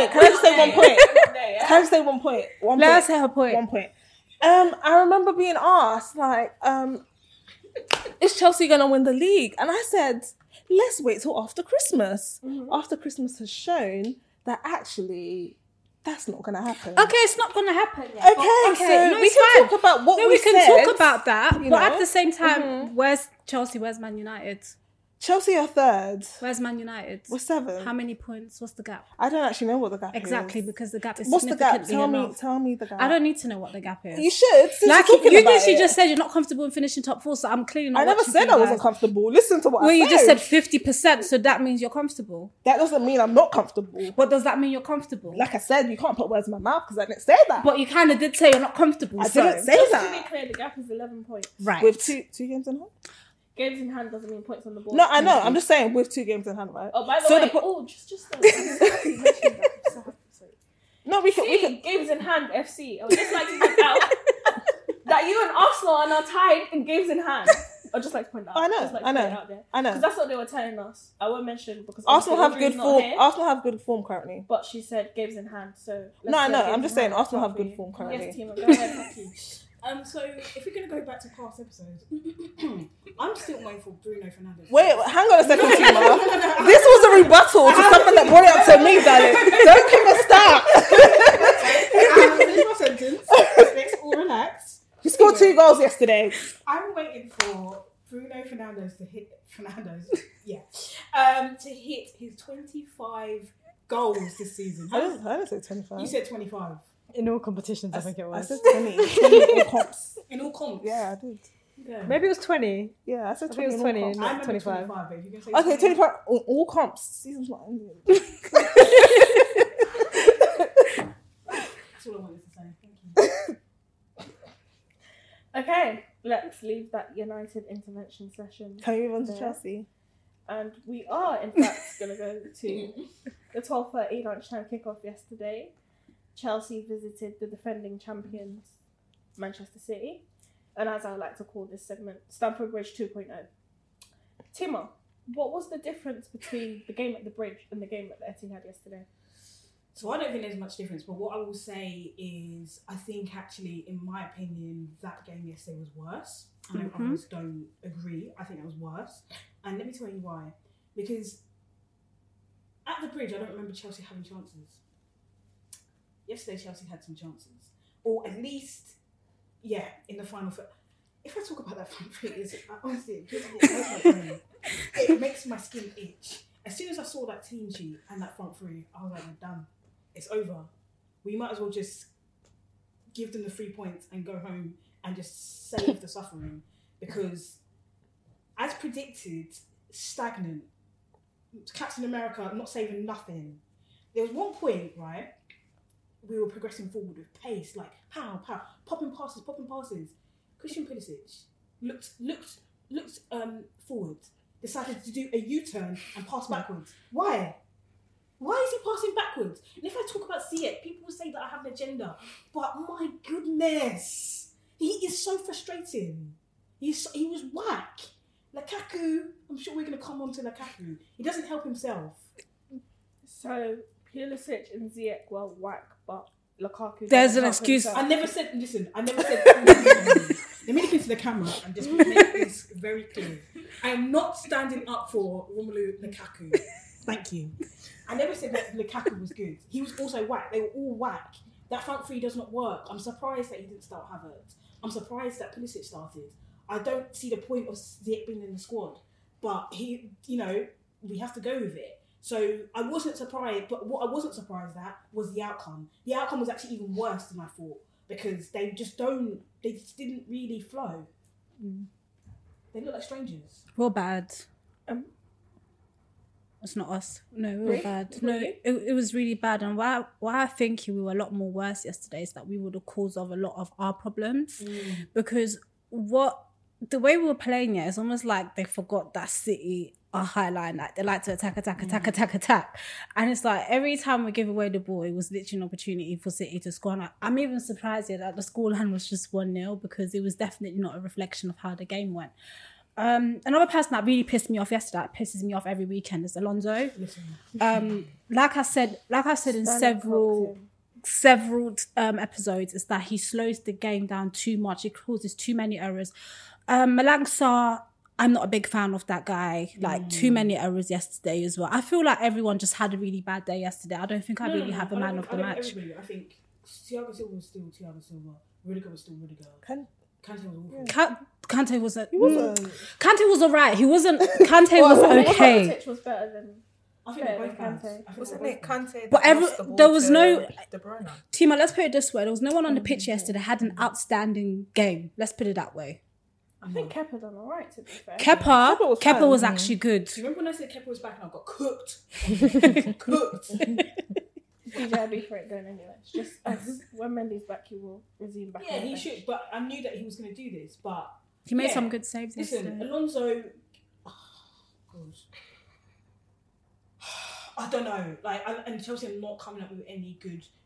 say one point? Let us say her point. One point. I remember being asked, like, is Chelsea going to win the league? And I said, let's wait till after Christmas. Mm-hmm. After Christmas has shown that actually that's not going to happen. Okay, it's not going to happen yet. Okay, so no, we it's can fine. talk about what No, we we can said, talk about that, you but know? at the same time, where's Chelsea? Where's Man United? Chelsea are third. Where's Man United? We're 7. How many points? What's the gap? I don't actually know what the gap Exactly, is. because the gap is What's the gap? significantly Tell me the gap. I don't need to know what the gap is. You should. Since Like you're talking you about literally it. just said you're not comfortable in finishing top 4, so I'm clearly not. I never watching said for I you wasn't guys. comfortable. Listen to what Well, I you said. just said 50%, so that means you're comfortable. That doesn't mean I'm not comfortable. What does that mean? You're comfortable. Like I said, you can't put words in my mouth because I didn't say that. But you kind of did say you're not comfortable. I so. didn't say To be that. clear, the gap is 11 points. Right. With two games in hand? Games in hand doesn't mean points on the board. No, I know. I'm just saying with 2 games in hand, right? Oh, by the So way, the just I'm so happy you mentioned that. I'm so happy. Sorry. No, we can. Games in hand, FC. I would just like to point out that you and Arsenal are now tied in games in hand. I'd just like to point that out. I know. Just like to put it out there. I know. Because that's what they were telling us. I won't mention because Arsenal have good form. Here, Arsenal have good form currently. but she said games in hand. So No, I'm just saying Arsenal have good form currently. Yes, Tima, go ahead. Thank you. So if we're gonna go back to past episodes, I'm still waiting for Bruno Fernandes. Wait, hang on a second, Tima. This was a rebuttal to someone that brought it up to me, darling. Don't give a start. I'm finish my sentence. Let's all relax. You scored 2 goals yesterday. I'm waiting for Bruno Fernandes to hit to hit his 25 goals this season. I didn't say 25. You said 25. In all competitions, I think it was. I said 20. 20 in all comps. In all comps? Yeah, I did. Yeah. Maybe it was 20. Yeah, I said 20. I think it was 20, in all comps. not 25. Babe. You can say Okay, 25 in all comps. Season's not ending. That's all I wanted to say. Thank you. Okay, let's leave that United intervention session. Can we move on to there. Chelsea? And we are, in fact, going to go to the 12:30 lunchtime kickoff yesterday. Chelsea visited the defending champions, Manchester City. And as I would like to call this segment, Stamford Bridge 2.0. Tima, what was the difference between the game at the Bridge and the game at the Etihad yesterday? So I don't think there's much difference, but what I will say is I think actually, in my opinion, that game yesterday was worse. I know others don't agree. I think it was worse. And let me tell you why. Because at the Bridge, I don't remember Chelsea having chances. Yesterday, Chelsea had some chances. Or at least, in the final third. If I talk about that front three, honestly, it makes my skin itch. As soon as I saw that team sheet and that front three, I was like, we're done. It's over. We might as well just give them the 3 points and go home and just save the suffering. Because, as predicted, stagnant. Captain America not saving nothing. There was one point, right, we were progressing forward with pace, like pow, popping passes. Christian Pulisic looked forward, decided to do a U-turn and pass backwards. Why? Why is he passing backwards? And if I talk about Ziyech, people will say that I have an agenda, but my goodness, he is so frustrating. He was whack. Lukaku, I'm sure we're going to come on to Lukaku. He doesn't help himself. So, Pulisic and Ziyech were whack, but Lukaku... There's an excuse. I never said... Let me look into the camera and just make this very clear. I am not standing up for Romelu Lukaku. Thank you. I never said that Lukaku was good. He was also whack. They were all whack. That front three does not work. I'm surprised that he didn't start Havertz. I'm surprised that Pulisic started. I don't see the point of Ziyech being in the squad. But he, we have to go with it. So I wasn't surprised, but what I wasn't surprised at was the outcome. The outcome was actually even worse than I thought because they just didn't really flow. They look like strangers. We're bad. It's not us. No, we were bad. No, it was really bad. And why I think we were a lot more worse yesterday is that we were the cause of a lot of our problems. Because the way we were playing it, it's almost like they forgot that City are high line. Like they like to attack. And it's like every time we give away the ball, it was literally an opportunity for City to score. And I'm even surprised that the scoreline was just 1-0 because it was definitely not a reflection of how the game went. Another person that really pissed me off yesterday, that pisses me off every weekend, is Alonso. Like I said in several episodes, is that he slows the game down too much. He causes too many errors. Malang Sarr, I'm not a big fan of that guy. Like too many errors yesterday as well. I feel like everyone just had a really bad day yesterday. I don't think I really have a man of the match. I think Thiago Silva was still Thiago Silva. Rudiger was still Rudiger. Kante was awful. Kante wasn't. He wasn't. Kante was alright. He wasn't. Kante was okay. Kovacic was better than. I think they're both Kante. Wasn't it Kante? But there was no. De Bruyne. Tima, let's put it this way: there was no one on the pitch yesterday that had an outstanding game. Let's put it that way. I think Kepa done alright, to be fair. Kepa was actually good. Do you remember when I said Kepa was back and I got cooked? Cooked. DJ, I'll be for it going anyway. It's just us. When Mendy's back, he will resume back. Yeah, he should. But I knew that he was going to do this. But he made some good saves. Listen, Alonso. Oh, gosh. I don't know. And Chelsea are not coming up with any good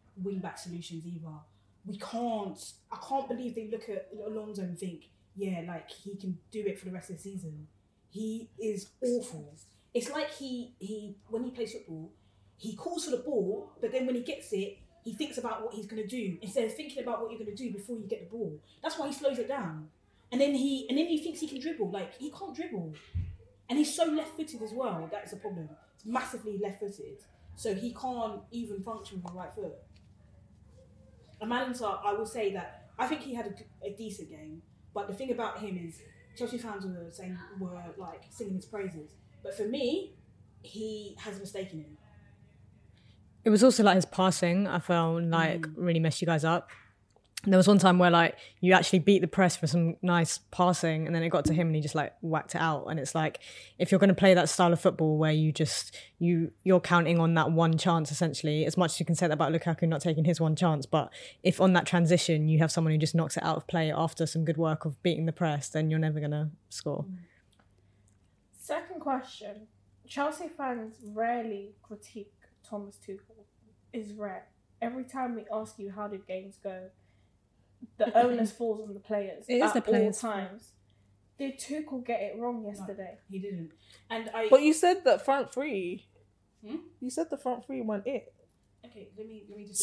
wing-back solutions either. I can't believe they look at Alonso and think, yeah, like he can do it for the rest of the season. He is awful. It's like he when he plays football, he calls for the ball, but then when he gets it, he thinks about what he's going to do instead of thinking about what you're going to do before you get the ball. That's why he slows it down. And then he thinks he can dribble. Like, he can't dribble. And he's so left-footed as well. That's a problem. He's massively left-footed. So he can't even function with the right foot. And Malintar, I will say that I think he had a decent game. But the thing about him is Chelsea fans were like singing his praises. But for me, he has a mistake in him. It was also like his passing, I found like really messed you guys up. And there was one time where like you actually beat the press for some nice passing and then it got to him and he just like whacked it out. And it's like, if you're going to play that style of football where you're counting on that one chance essentially, as much as you can say that about Lukaku not taking his one chance, but if on that transition you have someone who just knocks it out of play after some good work of beating the press, then you're never going to score. Second question. Chelsea fans rarely critique Thomas Tuchel. It's rare. Every time we ask you how did games go, the onus falls on the players. It is the players' all times. Did Tuchel get it wrong yesterday? No, he didn't. But you said that front three. You said the front three weren't it. Okay, let me just.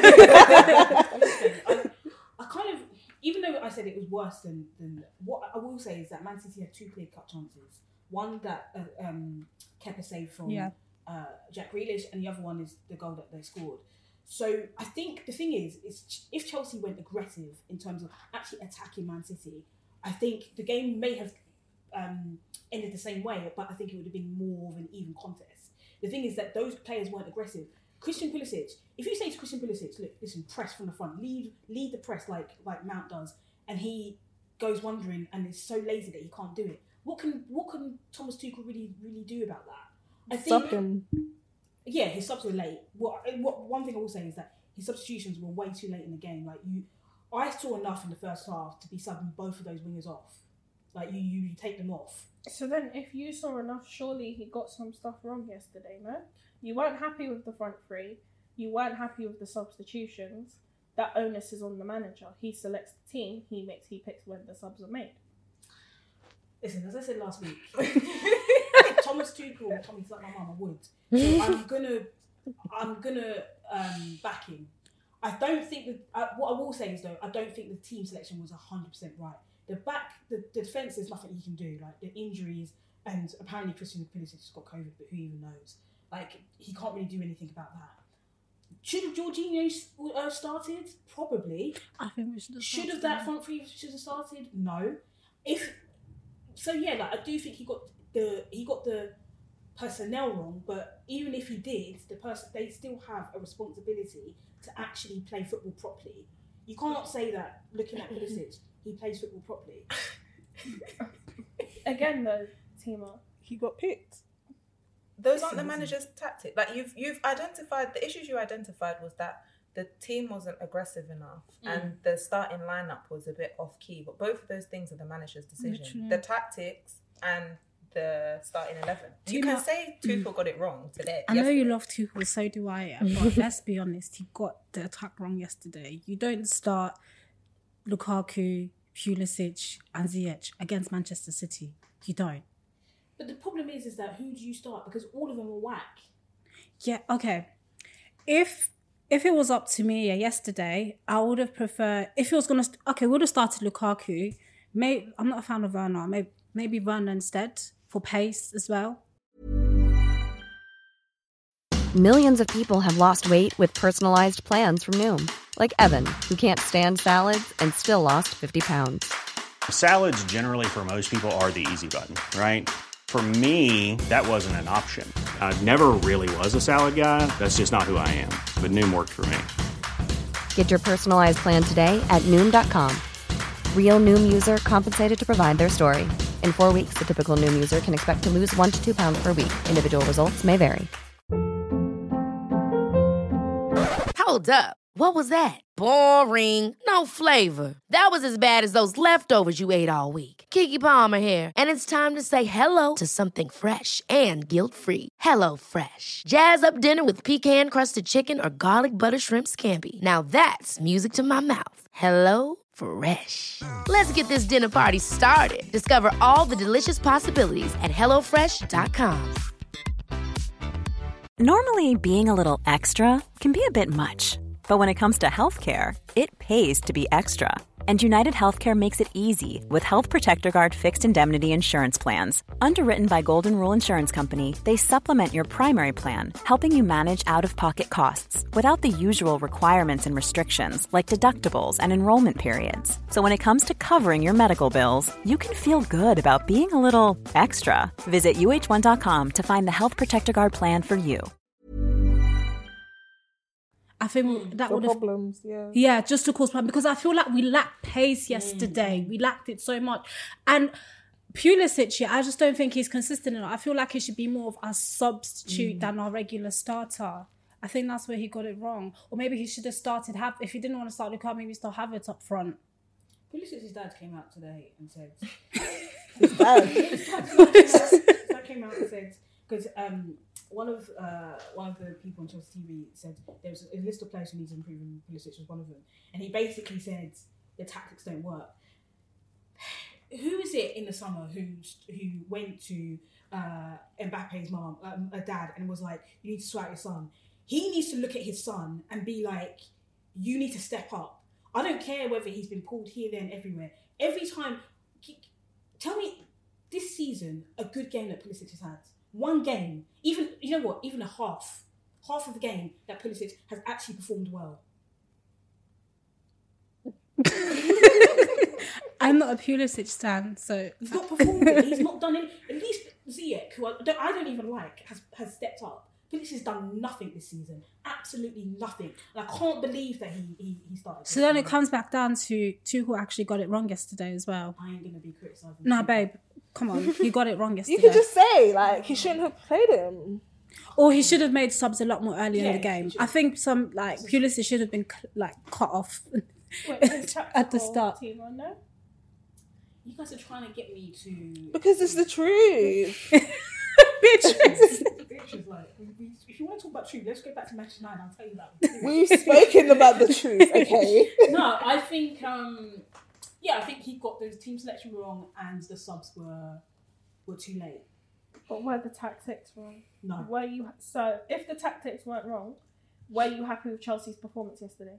I kind of, even though I said it was worse than what I will say is that Man City had 2 clear-cut chances. One that Kepa saved from Jack Grealish, and the other one is the goal that they scored. So I think the thing is if Chelsea went aggressive in terms of actually attacking Man City, I think the game may have ended the same way, but I think it would have been more of an even contest. The thing is that those players weren't aggressive. Christian Pulisic, if you say to Christian Pulisic, look, listen, press from the front, lead the press like Mount does, and he goes wandering and is so lazy that he can't do it. What can Thomas Tuchel really do about that? I think Stop him. Yeah, his subs were late. One thing I will say is that his substitutions were way too late in the game. Like I saw enough in the first half to be subbing both of those wingers off. Like you take them off. So then, if you saw enough, surely he got some stuff wrong yesterday, no? You weren't happy with the front three. You weren't happy with the substitutions. That onus is on the manager. He selects the team. He picks when the subs are made. Listen, as I said last week, Thomas Tuchel told me to like my mum, I would. So I'm gonna back him. I don't think that. What I will say is though, I don't think the team selection was 100% right. The defense, there's nothing he can do. Like the injuries, and apparently Christian Pulisic has got COVID, but who even knows? Like he can't really do anything about that. Should Jorginho started? Probably. I think we should have. Should have that front three should have started? No. I do think he got the personnel wrong, but even if he did, they still have a responsibility to actually play football properly. You can't say that looking at Pulisic, he plays football properly. Again though, Tima, he got picked. Those aren't the manager's tactics. Like you've identified the issues you identified was that the team wasn't aggressive enough and the starting lineup was a bit off key. But both of those things are the manager's decision. Literally. The tactics and the starting 11. You can say Tuchel got it wrong today. I know you love Tuchel, so do I. But let's be honest, he got the attack wrong yesterday. You don't start Lukaku, Pulisic and Ziyech against Manchester City. You don't. But the problem is that who do you start? Because all of them are whack. Yeah, okay. If it was up to me yesterday, I would have preferred... If it was going to... we would have started Lukaku. I'm not a fan of Werner. Maybe Werner instead for pace as well. Millions of people have lost weight with personalized plans from Noom. Like Evan, who can't stand salads and still lost 50 pounds. Salads generally for most people are the easy button, right? For me, that wasn't an option. I never really was a salad guy. That's just not who I am. But Noom worked for me. Get your personalized plan today at Noom.com. Real Noom user compensated to provide their story. In 4 weeks, the typical Noom user can expect to lose 1 to 2 pounds per week. Individual results may vary. Hold up. What was that? Boring. No flavor. That was as bad as those leftovers you ate all week. Keke Palmer here, and it's time to say hello to something fresh and guilt-free. Hello Fresh. Jazz up dinner with pecan-crusted chicken or garlic butter shrimp scampi. Now that's music to my mouth. Hello Fresh. Let's get this dinner party started. Discover all the delicious possibilities at hellofresh.com. Normally, being a little extra can be a bit much. But when it comes to healthcare, it pays to be extra. And United Healthcare makes it easy with Health Protector Guard fixed indemnity insurance plans. Underwritten by Golden Rule Insurance Company, they supplement your primary plan, helping you manage out-of-pocket costs without the usual requirements and restrictions like deductibles and enrollment periods. So when it comes to covering your medical bills, you can feel good about being a little extra. Visit uh1.com to find the Health Protector Guard plan for you. I think that For would have problems, yeah. Yeah, just to cause problems, because I feel like we lacked pace yesterday. We lacked it so much. And Pulisic, I just don't think he's consistent enough. I feel like he should be more of a substitute than our regular starter. I think that's where he got it wrong. Or maybe he should have started, if he didn't want to start Lukaku, maybe still have it up front. Pulisic's dad came out today and said... His dad? His dad came out and said... Because one of the people on Chelsea TV said there was a list of players who needs to improve, and Pulisic was one of them. And he basically said the tactics don't work. Who is it in the summer who went to Mbappe's mom, dad, and was like, "You need to sort out your son." He needs to look at his son and be like, "You need to step up." I don't care whether he's been pulled here, there, and everywhere. Every time, tell me this season a good game that Pulisic has had. One game, even a half of the game that Pulisic has actually performed well. I'm not a Pulisic stan, so he's not performed it. He's not done it. At least Ziyech, who I don't even like, has stepped up. Pulisic has done nothing this season. Absolutely nothing. And I can't believe that he started. So then it comes back down to Tuchel actually got it wrong yesterday as well. I ain't gonna be criticising. No, babe. Come on, you got it wrong yesterday. You could just say, like, he shouldn't have played him. Or he should have made subs a lot more earlier in the game. I think Pulisic should have been cut off at the start. Team on there? You guys are trying to get me to... Because it's the truth. Bitches, like, if you want to talk about truth, let's go back to match 9. I'll tell you about it. We've spoken about the truth, okay? No, I think... I think he got the team selection wrong and the subs were too late. But were the tactics wrong? No. So if the tactics weren't wrong, were you happy with Chelsea's performance yesterday?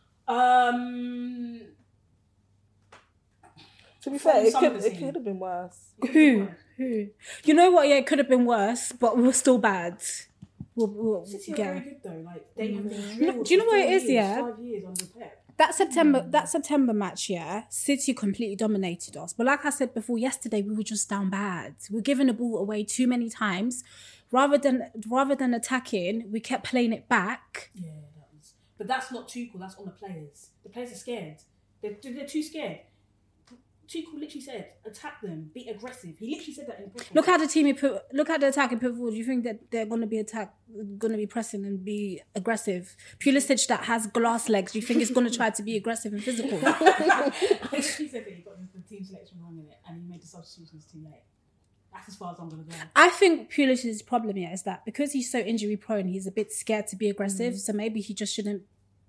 To be fair, it could have been worse. Who? You know what? Yeah, it could have been worse, but we were still bad. City are very good though. Like they have been drilled. Do you know what it is? 5 Yeah. years under Pep. That September match, yeah, City completely dominated us. But like I said before, yesterday we were just down bad. We were giving the ball away too many times. Rather than attacking, we kept playing it back. Yeah, but that's not Tuchel. That's on the players. The players are scared. They're too scared. Tuchel literally said, "Attack them, be aggressive." He literally said that in the press. Look at the team. Look at the attack and put forward. Do you think that they're going to be pressing and be aggressive? Pulisic that has glass legs. Do you think it's going to try to be aggressive and physical? He said that he got the team selection wrong in it, and he made the substitutions too late. That's as far as I'm going to go. I think Pulisic's problem here is that because he's so injury prone, he's a bit scared to be aggressive. So maybe he just shouldn't.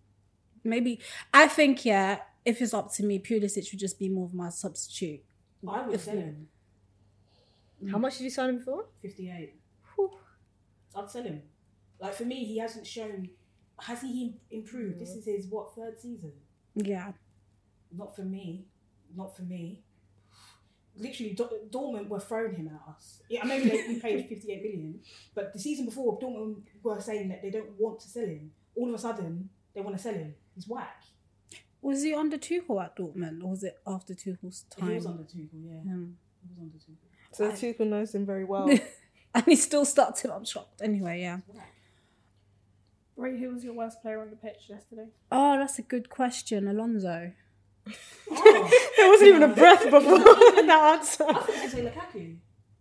I think if it's up to me, Pulisic would just be more of my substitute. I would sell him. How much did you sign him for? 58. I'd sell him. Like for me, he hasn't shown. Has he improved? This is his third season? Yeah. Not for me. Literally, Dortmund were throwing him at us. Yeah, I know we paid 58 million, but the season before, Dortmund were saying that they don't want to sell him. All of a sudden, they want to sell him. He's whack. Was he under Tuchel at Dortmund, or was it after Tuchel's time? He was under Tuchel, yeah. He was under Tuchel. So Tuchel knows him very well. And he still starts him. I'm shocked. Anyway, yeah. Ray, who was your worst player on the pitch yesterday? Oh, that's a good question. Alonso. There wasn't even a breath before that answer. I thought you would say Lukaku.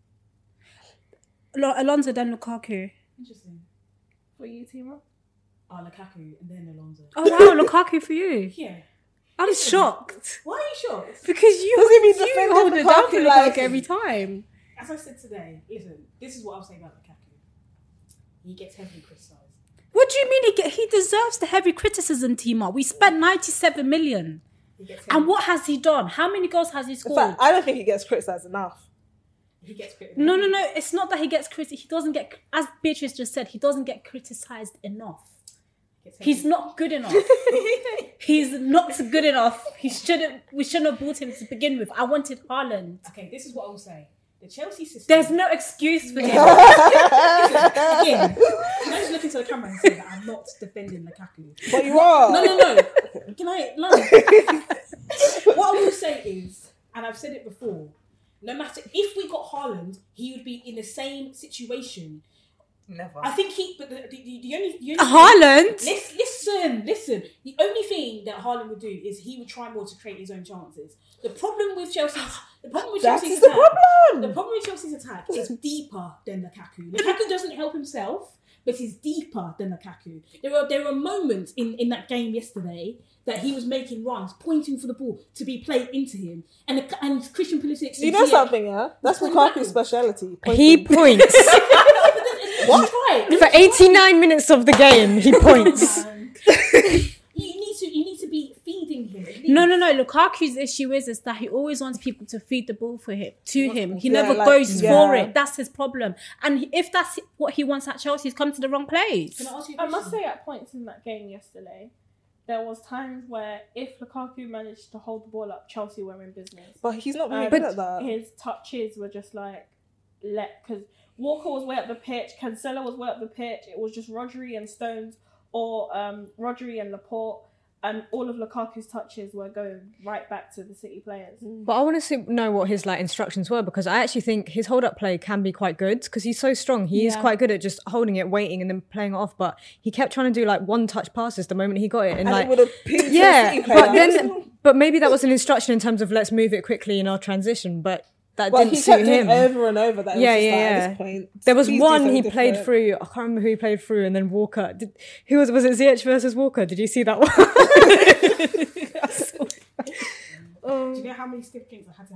Alonso, then Lukaku. Interesting. For you, Timo? Lukaku and then Alonso. Oh, wow, Lukaku for you? Yeah. I'm shocked. Why are you shocked? Because you defending hold it down for Lukaku Lukaku every time. As I said today, listen, this is what I'll say about Lukaku. He gets heavily criticised. What do you mean he deserves the heavy criticism, Tima? We spent 97 million. And what has he done? How many goals has he scored? In fact, I don't think he gets criticised enough. He gets criticised. No. It's not that he gets criticised. He doesn't get, as Beatrice just said, he doesn't get criticised enough. He's not good enough. He's not good enough. We shouldn't have bought him to begin with. I wanted Haaland. Okay, this is what I will say. The Chelsea system... There's no excuse for him. Again, let's look into the camera and say that I'm not defending Lukaku. But you are. No. Can I... What I will say is, and I've said it before, no matter... If we got Haaland, he would be in the same situation. Never. I think he... But the only Haaland? Listen. The only thing that Haaland would do is he would try more to create his own chances. The problem with Chelsea's... The problem with Chelsea's attack is deeper than Lukaku. Lukaku doesn't help himself, but he's deeper than Lukaku. There were moments in that game yesterday that he was making runs, pointing for the ball to be played into him. And Christian Pulisic... You know something, yeah? That's Lukaku's speciality. He points. What? For 89 minutes of the game, he points. You need to be feeding him. No. Lukaku's issue is that he always wants people to feed the ball to him. He never goes for it. That's his problem. And if that's what he wants at Chelsea, he's come to the wrong place. Can I ask you a question? I must say, at points in that game yesterday, there was times where if Lukaku managed to hold the ball up, Chelsea were in business. But he's not very good at that. His touches were just because Walker was way up the pitch, Cancelo was way up the pitch. It was just Rodri and Stones, or Rodri and Laporte, and all of Lukaku's touches were going right back to the City players. But I want to know what his instructions were, because I actually think his hold-up play can be quite good because he's so strong. He is quite good at just holding it, waiting, and then playing it off. But he kept trying to do one-touch passes the moment he got it, and it would have pinged to the City player. but maybe that was an instruction in terms of let's move it quickly in our transition, but. That well, didn't he suit kept him. doing over and over. That at this point, there was one he played through. I can't remember who he played through, and then Walker. Was it Ziyech versus Walker? Did you see that one? Do you know how many stiff kicks I had to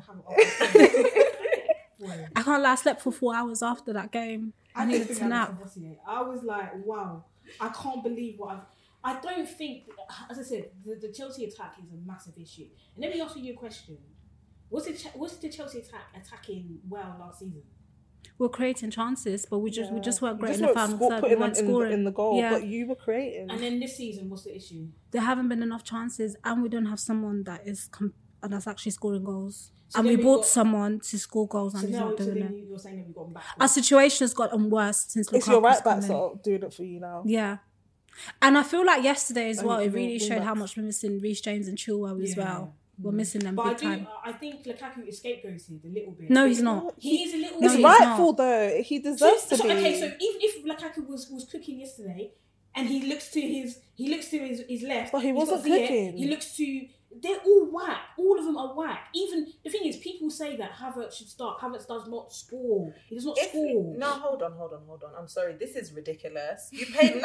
have? I can't lie. I slept for 4 hours after that game. I needed to nap. I was like, wow, I can't believe what I don't think, as I said, the Chelsea attack is a massive issue. And let me ask you a question. Was the Chelsea attacking well last season? We're creating chances, but we just weren't great in the final third. We weren't scoring in the goal, but you were creating. And then this season, what's the issue? There haven't been enough chances, and we don't have someone that's actually scoring goals. So and we bought someone to score goals, and he's not doing it. You're saying that we've gotten back. Our situation has gotten worse since Lukaku's It's your right back sort of doing it for you now. Yeah. And I feel like yesterday as well, it really showed how much we're missing Reece James and Chilwell as well. We're missing them big time. I think Lukaku is scapegoated a little bit. No, he's not. He is a little. It's rightful though. He deserves to be. Okay, so if Lukaku was cooking yesterday, and he looks to his left, but he wasn't cooking. He looks to. They're all whack. All of them are whack. Even the thing is, people say that Havertz should start. Havertz does not score. He does not score. No, hold on. I'm sorry. This is ridiculous. You paid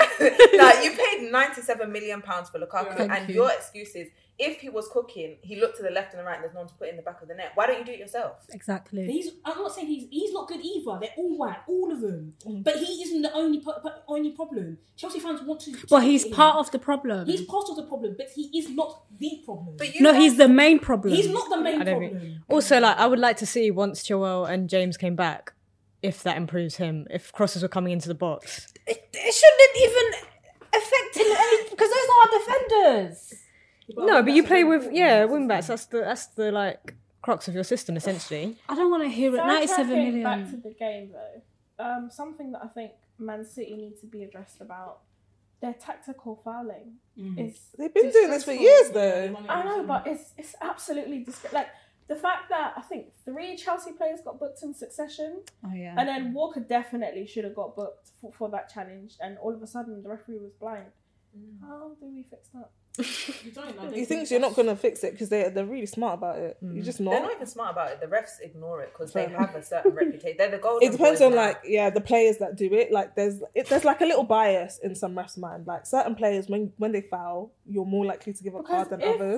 £97 million for Lukaku, your excuse is if he was cooking, he looked to the left and the right, and there's no one to put in the back of the net. Why don't you do it yourself? Exactly. I'm not saying he's not good either. They're all whack, all of them. But he isn't the only problem. Chelsea fans want to. But he's part of the problem. He's part of the problem, but he is not the problem. He's the main problem. He's not the main problem. Also, I would like to see once Chilwell and James came back, if that improves him, if crosses were coming into the box. It shouldn't even affect him because those are our defenders. No, but you play with wing backs. That's the crux of your system essentially. I don't want to hear it. 97 million. Back to the game though, something that I think Man City need to be addressed about. Their tactical fouling is. They've been doing this for years though. I know, but it's absolutely the fact that I think 3 Chelsea players got booked in succession. Oh yeah. And then Walker definitely should have got booked for that challenge, and all of a sudden the referee was blind. How do we fix that? He thinks you're not going to fix it because they're really smart about it. You're just not. They're not even smart about it. The refs ignore it because they have a certain reputation. They're the golden It depends boys on now. the players that do it. There's a little bias in some refs' mind. Like certain players, when they foul, you're more likely to give a card than others.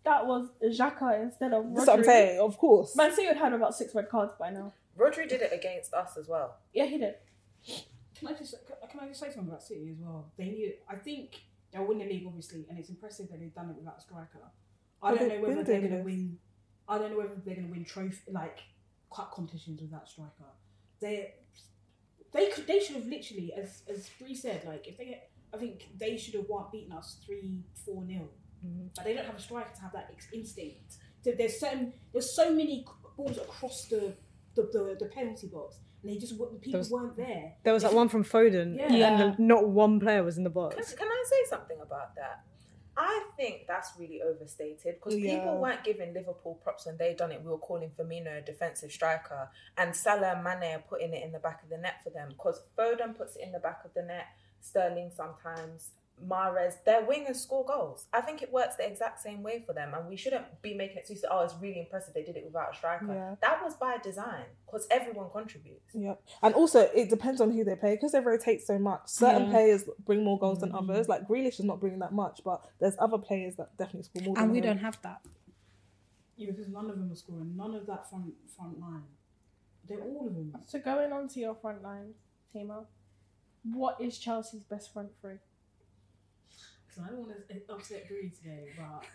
that was Xhaka instead of Rodri. That's what I'm saying, of course. Man City would have had about 6 red cards by now. Rodri did it against us as well. Yeah, he did. Can I just say something about City as well? I think they'll win the league, obviously, and it's impressive that they've done it without a striker. I don't know whether they're going to win. I don't know whether they're going to win cup competitions without striker. They should have literally, as Bree said, I think they should have beaten us 3-4-0. But they don't have a striker to have that instinct. So there's so many balls across the penalty box, and people weren't there. There was that one from Foden, and not one player was in the box. Can I say something about that? I think that's really overstated because people weren't giving Liverpool props when they done it. We were calling Firmino a defensive striker, and Salah and Mane are putting it in the back of the net for them because Foden puts it in the back of the net, Sterling sometimes, Mahrez, their wingers score goals. I think it works the exact same way for them, and we shouldn't be making it so it's really impressive they did it without a striker. Yeah. That was by design because everyone contributes. Yeah, and also it depends on who they play because they rotate so much. Certain players bring more goals than others. Like Grealish is not bringing that much, but there's other players that definitely score more. And we don't have that. Yeah, because none of them are scoring. None of that front line. They're all of them. So going on to your front line, Timo, what is Chelsea's best front three? So I don't want to upset Bree today,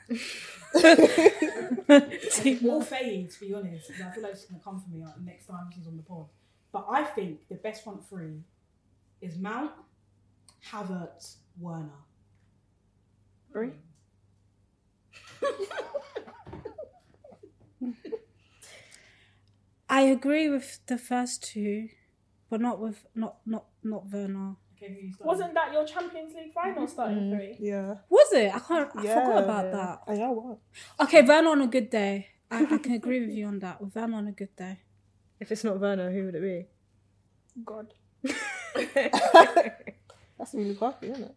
but more Faye, to be honest, because I feel like she's going to come for me next time she's on the pod. But I think the best front three is Mount, Havertz, Werner. Bree? I agree with the first two, but not Werner. Wasn't that your Champions League final starting three? Yeah. Was it? I forgot about that. Yeah, what? Okay, Werner on a good day. I can agree with you on that. With Werner on a good day. If it's not Werner, who would it be? God. That's really cocky, isn't it?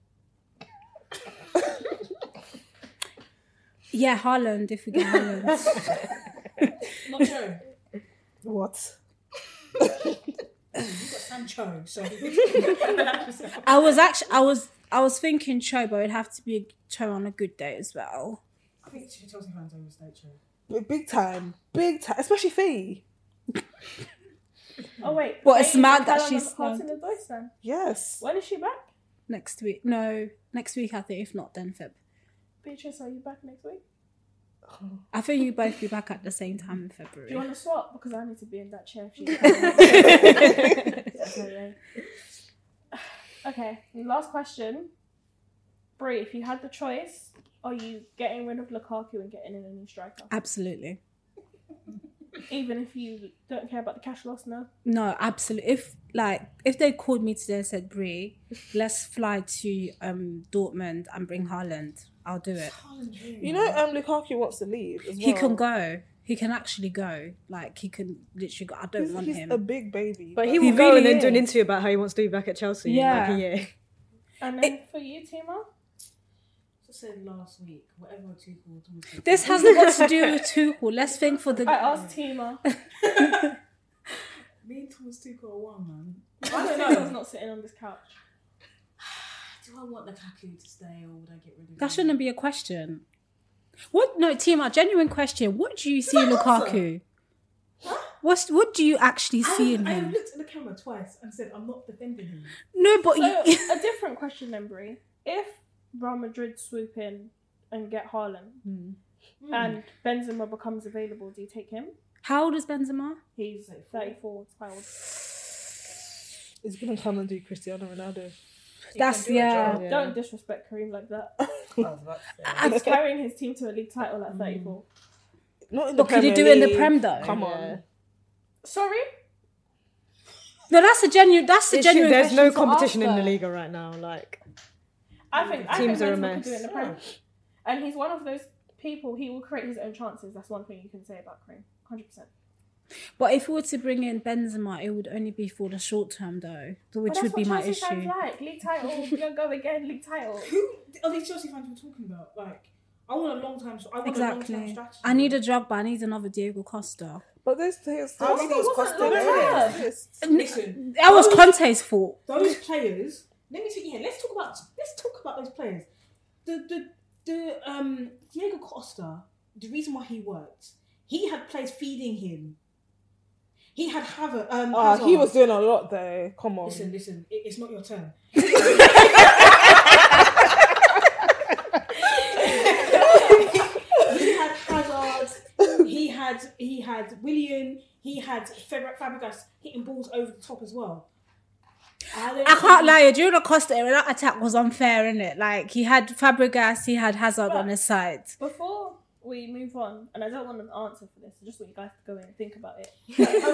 Yeah, Haaland, if we get Haaland. Not Joe. What? You've got Sancho, so I was thinking Cho, but it'd have to be Cho on a good day as well. I think Chelsea fans overstate Cho. Big time, especially Faye. Oh wait, what it's mad that she's in the voice then. Yes. When is she back? Next week. No, next week I think. If not, then Feb. Beatrice, are you back next week? I think you both be back at the same time in February. Do you want to swap? Because I need to be in that chair if she's Okay, last question. Brie, if you had the choice, are you getting rid of Lukaku and getting in a new striker? Absolutely. Even if you don't care about the cash loss, no? No, absolutely. If they called me today and said, Brie, let's fly to Dortmund and bring Haaland, I'll do it. You know, Lukaku wants to leave as well. He can go. He can actually go. He can literally go. I don't want him. He's a big baby. But he will go and then do an interview about how he wants to be back at Chelsea in like a year. And then for you, Timo? I said last week, whatever Tuchel. This hasn't got to do with Tuchel. Let's think for the... I asked Timo. Me and Thomas Tuchel are one, man. I don't know. Timo's not sitting on this couch. Do I want Lukaku to stay or would I get rid of him? That shouldn't be a question. What? No, Timo, genuine question. What do you see in Lukaku? Huh? What do you actually see in I him? have looked at the camera twice and said, I'm not defending him. No, but... So, a different question then, Brie. If Real Madrid swoop in and get Haaland and Benzema becomes available, do you take him? How old is Benzema? He's 34. It's quite old. He's going to come and do Cristiano Ronaldo. Don't disrespect Kareem like that. He's carrying his team to a league title at 34. Not in the Premier League. Could you do it in the Prem though? Come on. Sorry? No, that's a genuine There's no competition in the Liga right now. I think teams are a Benzema mess. could do it in the Prem. And he's one of those people, he will create his own chances. That's one thing you can say about Kareem. 100%. But if we were to bring in Benzema, it would only be for the short term though, which would be my issue. League title, we're going to go again, league title. Who are these Chelsea fans we're talking about? I want a long-term strategy. I need a Drogba, I need another Diego Costa. But those players... Listen, that was Conte's fault. Those players... Let's talk about those players. The Diego Costa the reason why he worked, he had players feeding him. He had Hazard. He was doing a lot there. Come on. Listen. It's not your turn. He had Hazard. He had Willian. He had Fabregas hitting balls over the top as well. I can't lie, during the Costa era, that attack was unfair, innit? Like, he had Fabregas, he had Hazard on his side. Before we move on, and I don't want an answer for this, I just want you guys to go in and think about it.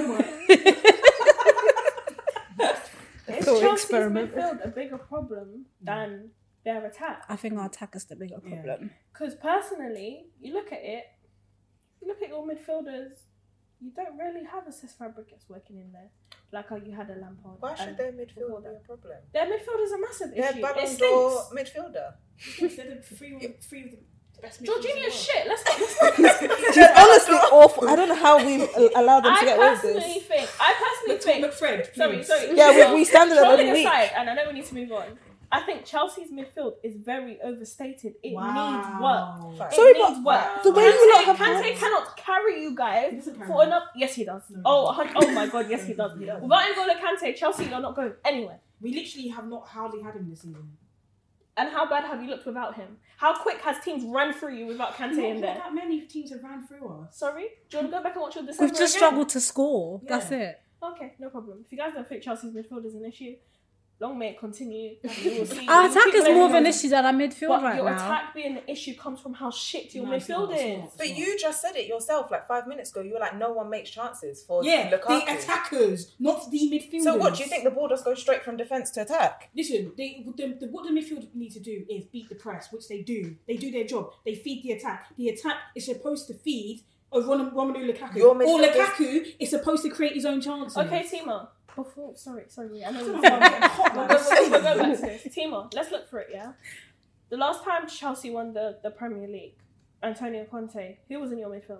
Is Chelsea's midfield a bigger problem than their attack? I think our attack is the bigger problem. Because personally, you look at your midfielders, you don't really have a Cesc Fabregas working in there. Like how you had a Lampard. Why should their midfield be a problem? Their midfield is a massive issue. They're Ballon d'Or midfielder. Instead of three of the best midfielders. Jorginho's shit. Let's not. She's honestly awful. I don't know how we've allowed them to get away with this. I personally think. McFred, sorry. Yeah, we stand it up every week. Aside, and I know we need to move on. I think Chelsea's midfield is very overstated. It needs work. Sorry, it needs work. The way you lot have Kante cannot carry you guys for enough. Yes, he does. Oh my God, yes, he does. Without N'Golo Kante, Chelsea are not going anywhere. We literally have not hardly had him this season. And how bad have you looked without him? How quick has teams run through you without Kante in there? Not that many teams have ran through us. Sorry? Do you want to go back and watch your December We've just again? struggled to score. Yeah. That's it. Okay, no problem. If you guys don't think Chelsea's midfield is an issue, long may it continue. You will see. Our attack is more of an issue than our midfield but right your now. attack being an issue comes from how shit your midfield is. But you just said it yourself like 5 minutes ago. You were like, no one makes chances for Lukaku. Lukaku. The attackers, not the midfielders. So what, do you think the ball does go straight from defence to attack? Listen, what the midfield need to do is beat the press, which they do. They do their job. They feed the attack. The attack is supposed to feed Romelu Lukaku. Or Lukaku is supposed to create his own chances. Okay, Timo. Sorry, I know we'll go back to this. Timo, let's look for it, yeah? The last time Chelsea won the Premier League, Antonio Conte, who was in your midfield?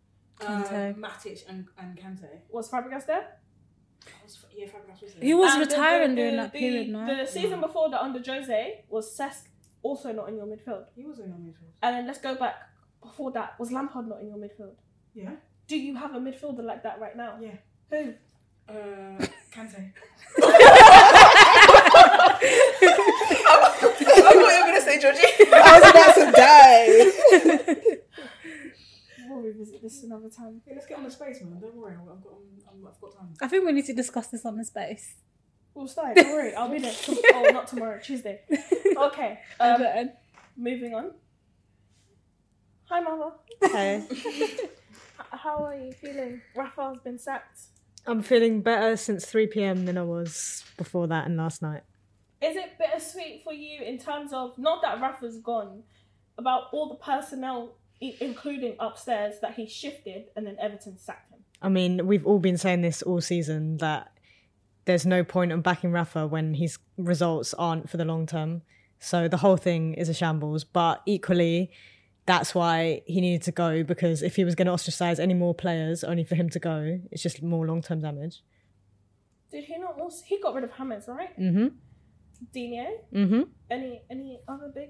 Matic and Kante. Was Fabregas there? Yeah, Fabregas was there. He was retiring during that period, no? The season before that under Jose, was Cesc also not in your midfield? He was in your midfield. And then let's go back. Before that, was Lampard not in your midfield? Yeah. Do you have a midfielder like that right now? Yeah. Who? Cancer. I thought you were going to say Georgie. I was about to die. We'll revisit this another time. Yeah, let's get on the space, man. Don't worry, I've got time. I think we need to discuss this on the space. We'll start. Don't worry, I'll be there. Not tomorrow, Tuesday. Okay. Moving on. Hi, Mama. Hey. How are you feeling? Rafa's been sacked. I'm feeling better since 3 p.m. than I was before that and last night. Is it bittersweet for you in terms of, not that Rafa's gone, about all the personnel, including upstairs, that he shifted and then Everton sacked him? I mean, we've all been saying this all season, that there's no point in backing Rafa when his results aren't for the long term. So the whole thing is a shambles. But equally, that's why he needed to go, because if he was going to ostracise any more players only for him to go, it's just more long-term damage. Did he not also... He got rid of James, right? Mm-hmm. Digne? Mm-hmm. Any other big...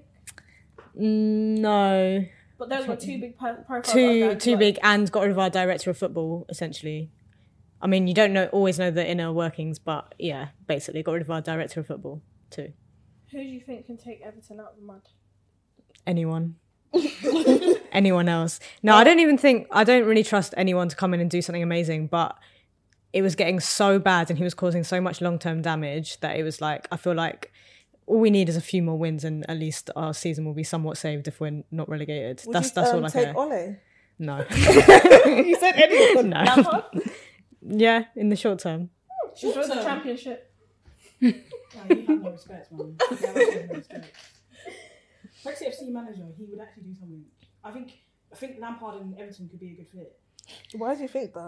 No. But those were two big profiles. Too big, and got rid of our director of football, essentially. I mean, you don't always know the inner workings, but yeah, basically got rid of our director of football too. Who do you think can take Everton out of the mud? Anyone. Anyone else. No, I don't really trust anyone to come in and do something amazing, but it was getting so bad and he was causing so much long-term damage that it was like, I feel like all we need is a few more wins and at least our season will be somewhat saved if we're not relegated. That's all I care. Ole? No. You said anyone? No. Yeah, in the short term. She won the championship. No, you have no respect, man. You have no respect. Brexit FC manager, he would actually do something. I think Lampard and Everton could be a good fit. Why do you think that?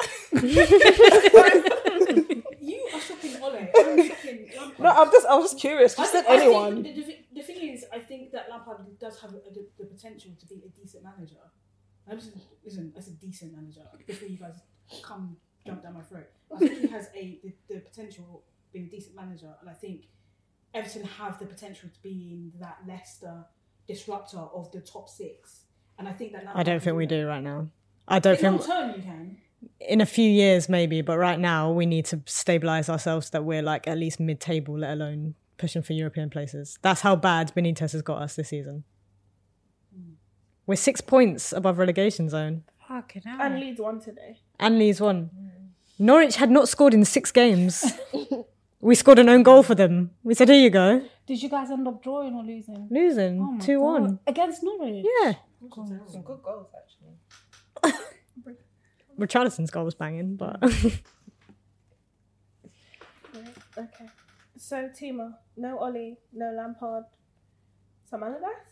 You are shopping Ole. I'm shopping Lampard. No, I was just curious. You said anyone. The thing is, I think that Lampard does have the potential to be a decent manager. Listen, as a decent manager, before you guys jump down my throat. I think he has the potential of being a decent manager, and I think Everton have the potential to be in that Leicester disruptor of the top six. And I think that I don't think we do right now. I don't think... In long term you can. In a few years maybe, but right now we need to stabilise ourselves that we're like at least mid-table, let alone pushing for European places. That's how bad Benitez has got us this season. We're 6 points above relegation zone. Fucking hell. And Leeds won today. And Leeds won. Norwich had not scored in 6 games. We scored an own goal for them. We said, here you go. Did you guys end up drawing or losing? Losing. Oh my 2-1. God. Against Norwich? Yeah. Some good goals, actually. Richarlison's goal was banging, but... Okay. So, Timo, no Ollie, no Lampard. Some other guys?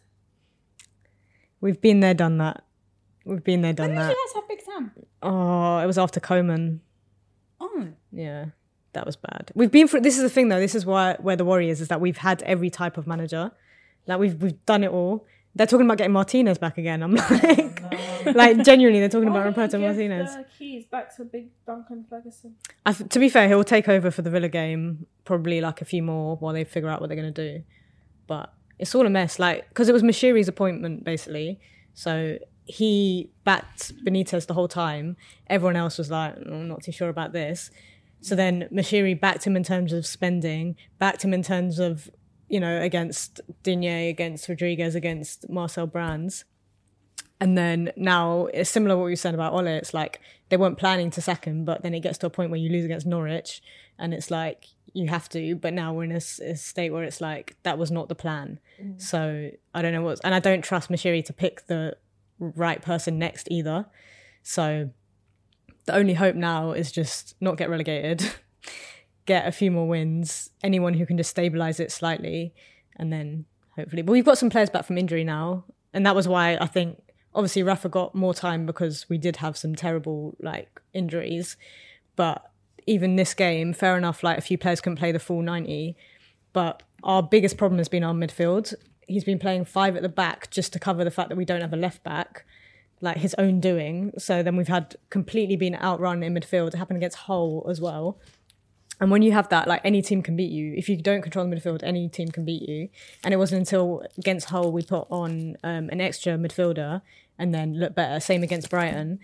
We've been there, done that. We've been there, done When that. did you guys have Big Sam? Oh, it was after Coman. Oh. Yeah, that was bad. We've been through... This is the thing, though. This is where the worry is that we've had every type of manager. Like, we've done it all. They're talking about getting Martinez back again. I'm like... like, genuinely, they're talking about Roberto Martinez. The keys back to Big Duncan Ferguson. To be fair, he'll take over for the Villa game, probably like a few more while they figure out what they're going to do. But it's all a mess, like, because it was Mashiri's appointment, basically. So he backed Benitez the whole time. Everyone else was like, I'm not too sure about this. So then Mashiri backed him in terms of spending, backed him in terms of, you know, against Digne, against Rodriguez, against Marcel Brands. And then now it's similar to what you said about Ole. It's like they weren't planning to sack him, but then it gets to a point where you lose against Norwich and it's like you have to. But now we're in a state where it's like that was not the plan. So I don't know what's... And I don't trust Mashiri to pick the right person next either. So the only hope now is just not get relegated, get a few more wins, anyone who can just stabilise it slightly, and then hopefully... But we've got some players back from injury now. And that was why I think... Obviously, Rafa got more time because we did have some terrible like injuries. But even this game, fair enough, like a few players couldn't play the full 90. But our biggest problem has been our midfield. He's been playing 5 at the back just to cover the fact that we don't have a left back, like his own doing. So then we've had completely been outrun in midfield. It happened against Hull as well. And when you have that, like any team can beat you. If you don't control the midfield, any team can beat you. And it wasn't until against Hull we put on an extra midfielder and then look better. Same against Brighton.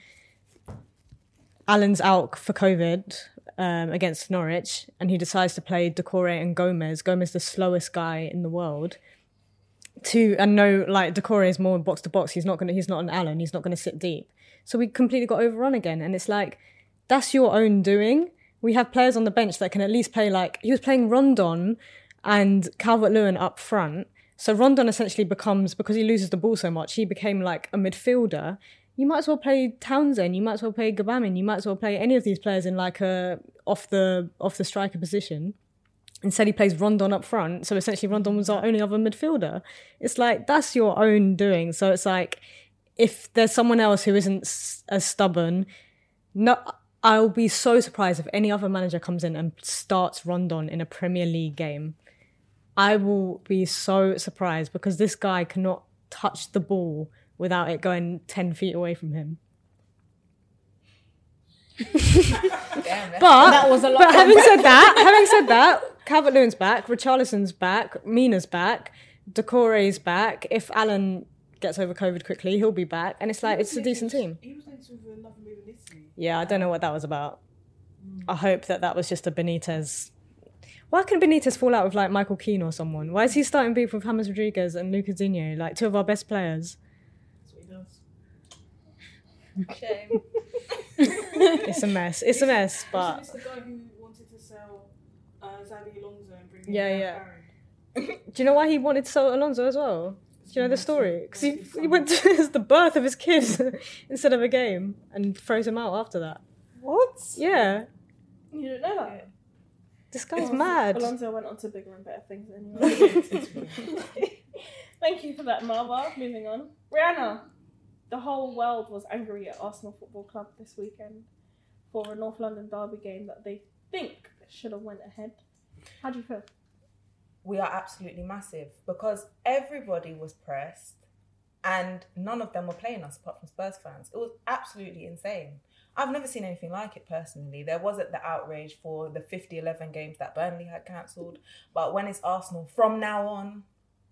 Allen's out for COVID against Norwich, and he decides to play Decore and Gomez. Gomez, the slowest guy in the world. Decore is more box to box. He's not an Allen. He's not gonna sit deep. So we completely got overrun again. And it's like, that's your own doing. We have players on the bench that can at least play like... He was playing Rondon and Calvert-Lewin up front. So Rondon essentially becomes, because he loses the ball so much, he became like a midfielder. You might as well play Townsend, you might as well play Gabamin, you might as well play any of these players in like a off the striker position. Instead he plays Rondon up front. So essentially Rondon was our only other midfielder. It's like, that's your own doing. So it's like, if there's someone else who isn't as stubborn... I'll be so surprised if any other manager comes in and starts Rondon in a Premier League game. I will be so surprised because this guy cannot touch the ball without it going 10 feet away from him. But having said that, Calvert-Lewin's back, Richarlison's back, Mina's back, Decore's back. If Allen gets over COVID quickly, he'll be back. And it's like, it's a decent team. He was linked with another move in Italy. Yeah, I don't know what that was about. I hope that was just a Benitez... Why can Benitez fall out with like Michael Keane or someone? Why is he starting beef with James Rodriguez and Lucas Digne, like 2 of our best players? That's what he does. Shame. It's a mess. It's a mess, but... It's the guy who wanted to sell Xabi Alonso and bring Yeah. Do you know why he wanted to sell Alonso as well? Do you know the story? Because he went to the birth of his kids instead of a game and throws him out after that. What? Yeah. You don't know that? This guy's mad. Alonso went on to bigger and better things anyway. Thank you for that, Marva. Moving on. Rihanna. The whole world was angry at Arsenal Football Club this weekend for a North London derby game that they think should have went ahead. How do you feel? We are absolutely massive because everybody was pressed and none of them were playing us apart from Spurs fans. It was absolutely insane. I've never seen anything like it personally. There wasn't the outrage for the 50-11 games that Burnley had cancelled, but when it's Arsenal from now on,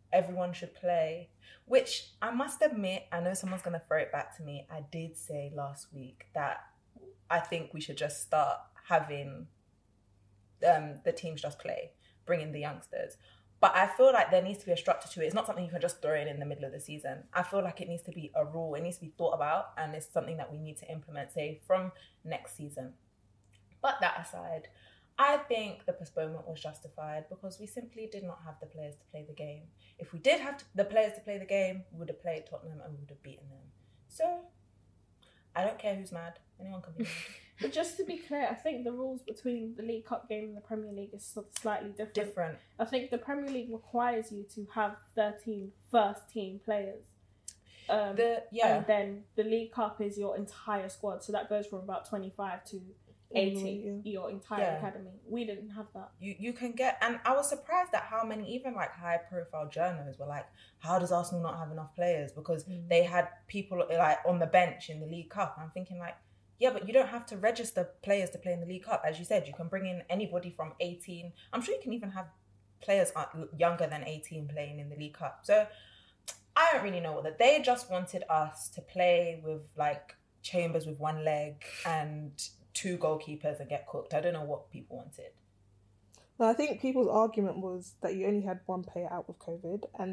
everyone should play, which I must admit, I know someone's going to throw it back to me. I did say last week that I think we should just start having the teams just play, bring in the youngsters. But I feel like there needs to be a structure to it. It's not something you can just throw in the middle of the season. I feel like it needs to be a rule. It needs to be thought about, and it's something that we need to implement, say, from next season. But that aside, I think the postponement was justified because we simply did not have the players to play the game. If we did have the players to play the game, we would have played Tottenham and we would have beaten them. So, I don't care who's mad. Anyone can be mad. But just to be clear, I think the rules between the League Cup game and the Premier League is slightly different. I think the Premier League requires you to have 13 first-team players. And then the League Cup is your entire squad. So that goes from about 25 to 80, your entire academy. We didn't have that. You can get... And I was surprised at how many, even like high-profile journalists were like, how does Arsenal not have enough players? Because they had people like on the bench in the League Cup. And I'm thinking like, yeah, but you don't have to register players to play in the League Cup. As you said, you can bring in anybody from 18. I'm sure you can even have players younger than 18 playing in the League Cup. So I don't really know what they just wanted us to play with like Chambers with one leg and 2 goalkeepers and get cooked. I don't know what people wanted. No, I think people's argument was that you only had one player out with COVID, and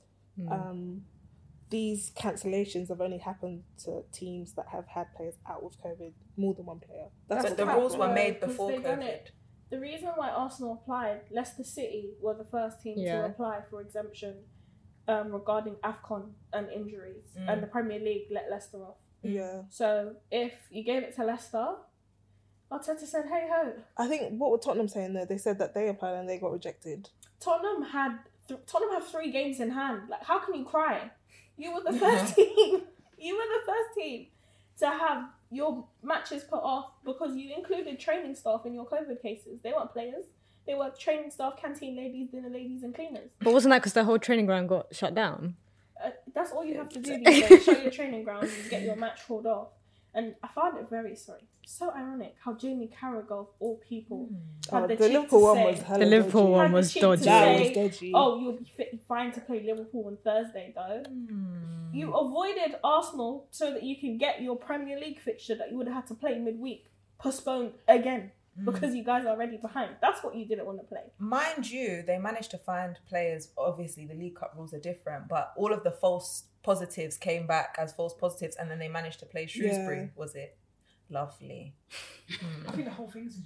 these cancellations have only happened to teams that have had players out with COVID, more than one player. But the rules were made before COVID. The reason why Arsenal applied, Leicester City were the first team to apply for exemption regarding AFCON and injuries, and the Premier League let Leicester off. Yeah. So if you gave it to Leicester, Arteta said, hey ho. I think what were Tottenham saying though? They said that they applied and they got rejected. Tottenham had 3 games in hand. Like, how can you cry? You were the first team. You were the first team to have your matches put off because you included training staff in your COVID cases. They weren't players. They were training staff, canteen ladies, dinner ladies, and cleaners. But wasn't that because the whole training ground got shut down? That's all you have to do these days. Show your training ground and get your match called off. And I found it so ironic how Jamie Carragher, of all people, had the Liverpool one was hella The Liverpool one was dodgy. That was dodgy. Oh, you'll be fine to play Liverpool on Thursday, though. You avoided Arsenal so that you can get your Premier League fixture that you would have had to play midweek postponed again because you guys are already behind. That's what you didn't want to play. Mind you, they managed to find players. Obviously, the League Cup rules are different, but all of the false positives came back as false positives, and then they managed to play Shrewsbury. Was it? Lovely. I think the whole thing's a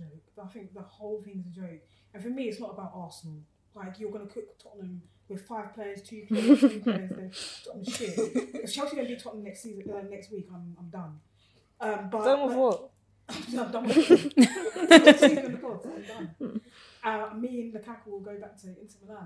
joke. And for me, it's not about Arsenal. Like, you're going to cook Tottenham with 5 players, 2 players, 3 players. Then Tottenham shit. If Chelsea don't beat Tottenham next week, I'm done. But done with what? I'm done with it. I'm done. Me and Lukaku will go back to Inter Milan.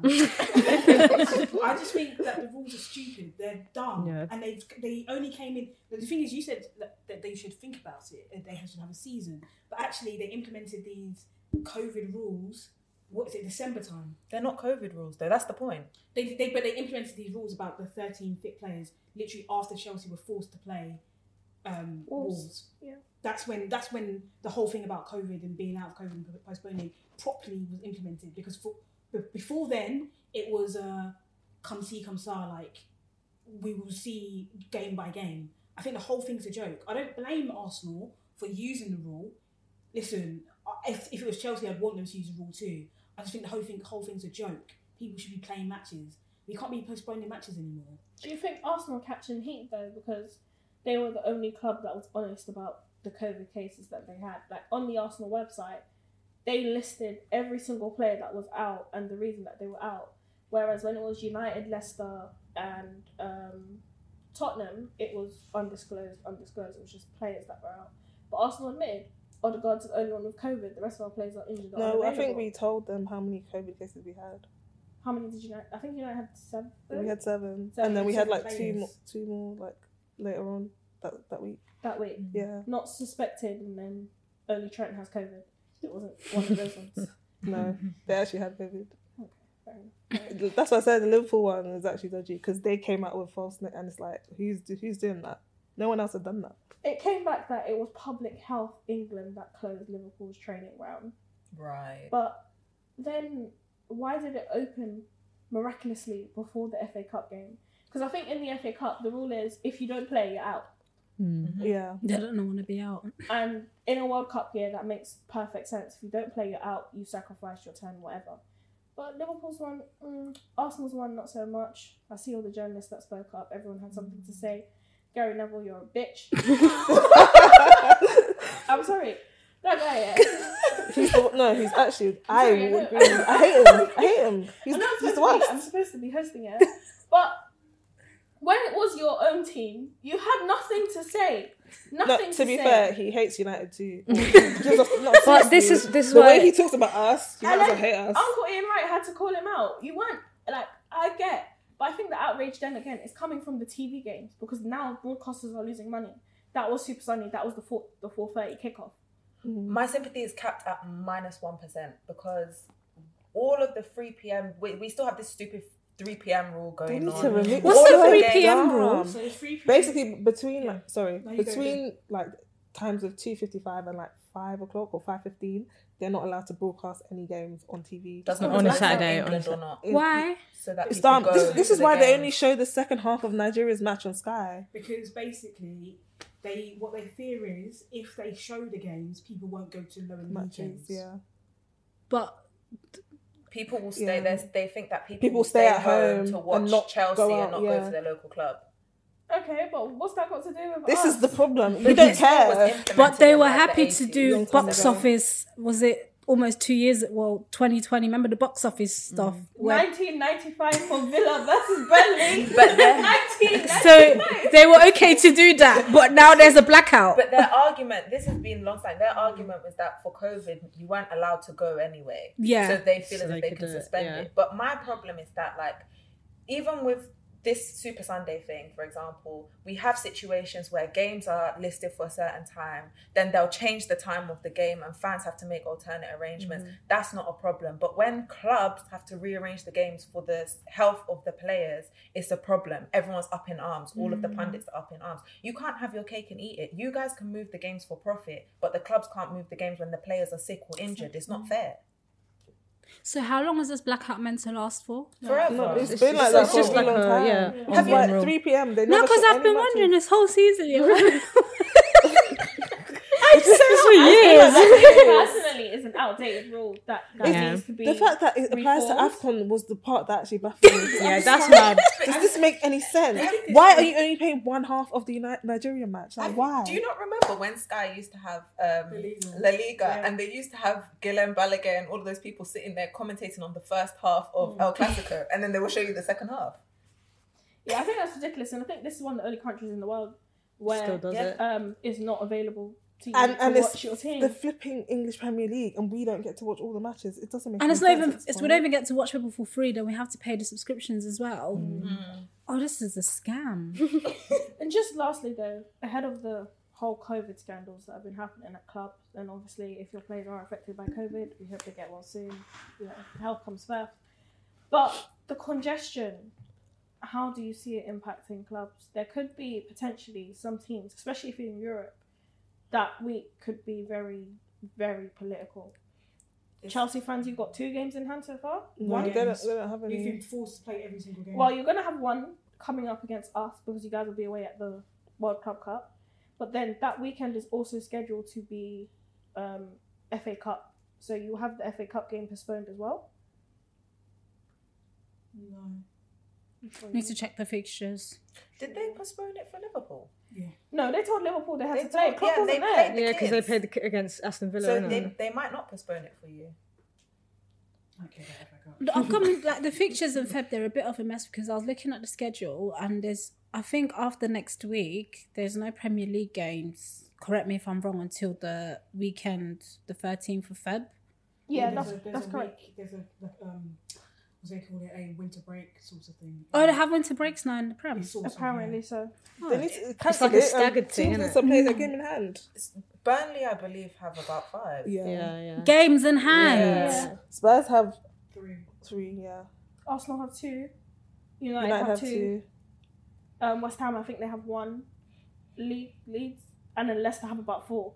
I just think that the rules are stupid. They're dumb, and they only came in. The thing is, you said that they should think about it. And they should have a season, but actually, they implemented these COVID rules. What is it? December time. They're not COVID rules, though. That's the point. But they implemented these rules about the 13 fit players literally after Chelsea were forced to play Wolves. Yeah. That's when the whole thing about COVID and being out of COVID and postponing properly was implemented, because before then it was come see, come saw, like we will see game by game. I think the whole thing's a joke. I don't blame Arsenal for using the rule. Listen, if it was Chelsea, I'd want them to use the rule too. I just think the whole thing's a joke. People should be playing matches. We can't be postponing matches anymore. Do you think Arsenal catching heat though, because they were the only club that was honest about the COVID cases that they had? Like, on the Arsenal website, they listed every single player that was out and the reason that they were out. Whereas when it was United, Leicester and Tottenham, it was undisclosed. It was just players that were out. But Arsenal admitted, Odegaard's the only one with COVID. The rest of our players are injured. No, I think we told them how many COVID cases we had. How many did United? I think United had 7. We had 7. And then we had like two more like later on that week. That week? Yeah. Not suspected, and then only Trent has COVID. It wasn't one of those ones. No, they actually had COVID. Okay, fair enough. That's why I said the Liverpool one is actually dodgy, because they came out with false net, and it's like, who's doing that? No one else had done that. It came back that it was Public Health England that closed Liverpool's training ground. Right. But then why did it open miraculously before the FA Cup game. Because I think in the FA Cup, the rule is if you don't play, you're out. Yeah. They don't want to be out. And in a World Cup year, that makes perfect sense. If you don't play, you're out. You sacrifice your turn, whatever. But Liverpool's one, Arsenal's one, not so much. I see all the journalists that spoke up. Everyone had something to say. Gary Neville, you're a bitch. I'm sorry. That guy, yeah. He's actually. I hate him. He's the worst. I'm supposed to be hosting it. But when it was your own team, you had nothing to say. Nothing to be say. fair, he hates United too. But this is the way he talks about us. He might hate us. Uncle Ian Wright had to call him out. You weren't like, I get, but I think the outrage then again is coming from the TV games because now broadcasters are losing money. That was Super Sunday. That was the 4:30 kickoff. My sympathy is capped at -1% because all of the 3 p.m. We still have this stupid 3 p.m. rule going on. What's the 3 p.m. rule? So basically, between times of 2:55 and 5 o'clock or 5:15, they're not allowed to broadcast any games on TV. Doesn't on a Saturday or not. Why? So that it's people done. go This is to why the they games. only show the second half of Nigeria's match on Sky. Because basically, what they fear is if they show the games, people won't go to lower Matches, games. yeah. But people will stay there. They think that people People will stay at home to watch and not Chelsea go out, and not yeah. go to their local club. Okay, but what's that got to do with This us? is the problem. But We don't this rule was care. implemented But they in, were the happy to 80s. do long time box ago. office. Was it almost 2 years? Well, 2020. Remember the box office stuff? where- 1995 for Villa versus Burnley. But then- 1995. So they were okay to do that, but now there's a blackout. But their argument, this has been a long time, their argument was that for COVID, you weren't allowed to go anyway. Yeah. So they feel So as they if they could can do it, suspend yeah. it. But my problem is that, even with this Super Sunday thing, for example, we have situations where games are listed for a certain time, then they'll change the time of the game and fans have to make alternate arrangements. That's not a problem. But when clubs have to rearrange the games for the health of the players, it's a problem. Everyone's up in arms. All of the pundits are up in arms. You can't have your cake and eat it. You guys can move the games for profit, but the clubs can't move the games when the players are sick or injured. It's not fair. So how long is this blackout meant to last for? Forever. No, it's been like that for a long time. Have Have you 3 p.m. They No, never because show I've any been matches. wondering this whole season. Personally, it's an outdated rule that needs to be. The fact that it applies to reformed. AFCON was the part that actually baffled me. Yeah, that's mad. Does this make any sense? Why are you only paying one half of the Nigerian match? Why? Do you not remember when Sky used to have La Liga and they used to have Guillem Balaguer and all of those people sitting there commentating on the first half of El Clasico and then they will show you the second half? Yeah, I think that's ridiculous, and I think this is one of the only countries in the world where Still does it. is not available to you And to it's watch your team. the flipping English Premier League, and we don't get to watch all the matches. It doesn't make And any it's not sense even. at this It's we point. don't even get to watch people for free. Then we have to pay the subscriptions as well. Oh, this is a scam. And just lastly, though, ahead of the whole COVID scandals that have been happening at clubs, and obviously if your players are affected by COVID, we hope they get well soon. You know, health comes first. But the congestion, how do you see it impacting clubs? There could be potentially some teams, especially if you're in Europe, that week could be very, very political. Chelsea fans, you've got 2 games in hand so far. No, they don't have You've any. been forced to play every single game. Well, you're going to have one coming up against us because you guys will be away at the World Club Cup. But then that weekend is also scheduled to be FA Cup. So you have the FA Cup game postponed as well. No. Need to check the fixtures. Did they postpone it for Liverpool? Yeah. No, they told Liverpool they had They to play. told- Klopp yeah, wasn't they there. played the Yeah, because they kids. played against Aston Villa. So innit? they might not postpone it for you. Okay, The upcoming, like the fixtures in Feb, they're a bit of a mess because I was looking at the schedule and there's, I think after next week, there's no Premier League games. Correct me if I'm wrong, until the weekend, the 13th of Feb. Yeah, there's that's a correct. week, there's a what's they call it, a winter break sort of thing. Oh, they have winter breaks now in the Prem. Apparently so. They need to It's cancel like a it, staggered and thing, teams innit? need to play their game in hand. Burnley, I believe, have about 5. Yeah. Games in hand. Yeah. Spurs have 3. yeah. Arsenal have 2. United United have have 2. West Ham, I think they have 1. Leeds, and then Leicester have about 4.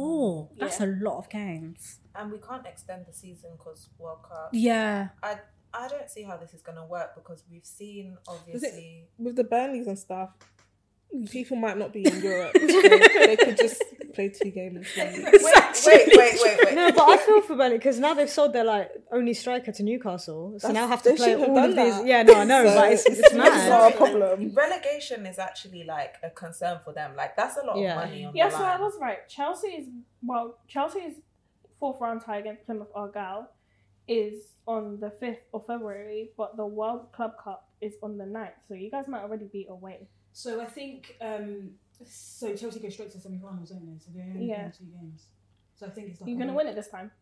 4. That's Yeah. a lot of games. And we can't extend the season because World Cup. Yeah. I don't see how this is going to work because we've seen, obviously... With the Burnleys and stuff, people might not be in Europe. So they could just play 2 games. Wait. No, but I feel for Burnley because now they've sold their only striker to Newcastle, so now have to play all of these. Yeah, no, I know, so but it's mad. It's not a problem. Relegation is actually a concern for them. That's a lot of money on the line. So I was right. Chelsea's 4th round tie against Plymouth Argyle is on the 5th of February, but the World Club Cup is on the 9th. So you guys might already be away. So I think so Chelsea go straight to semi-finals, don't they? So they only play 2 games. So I think it's you're gonna win it this time.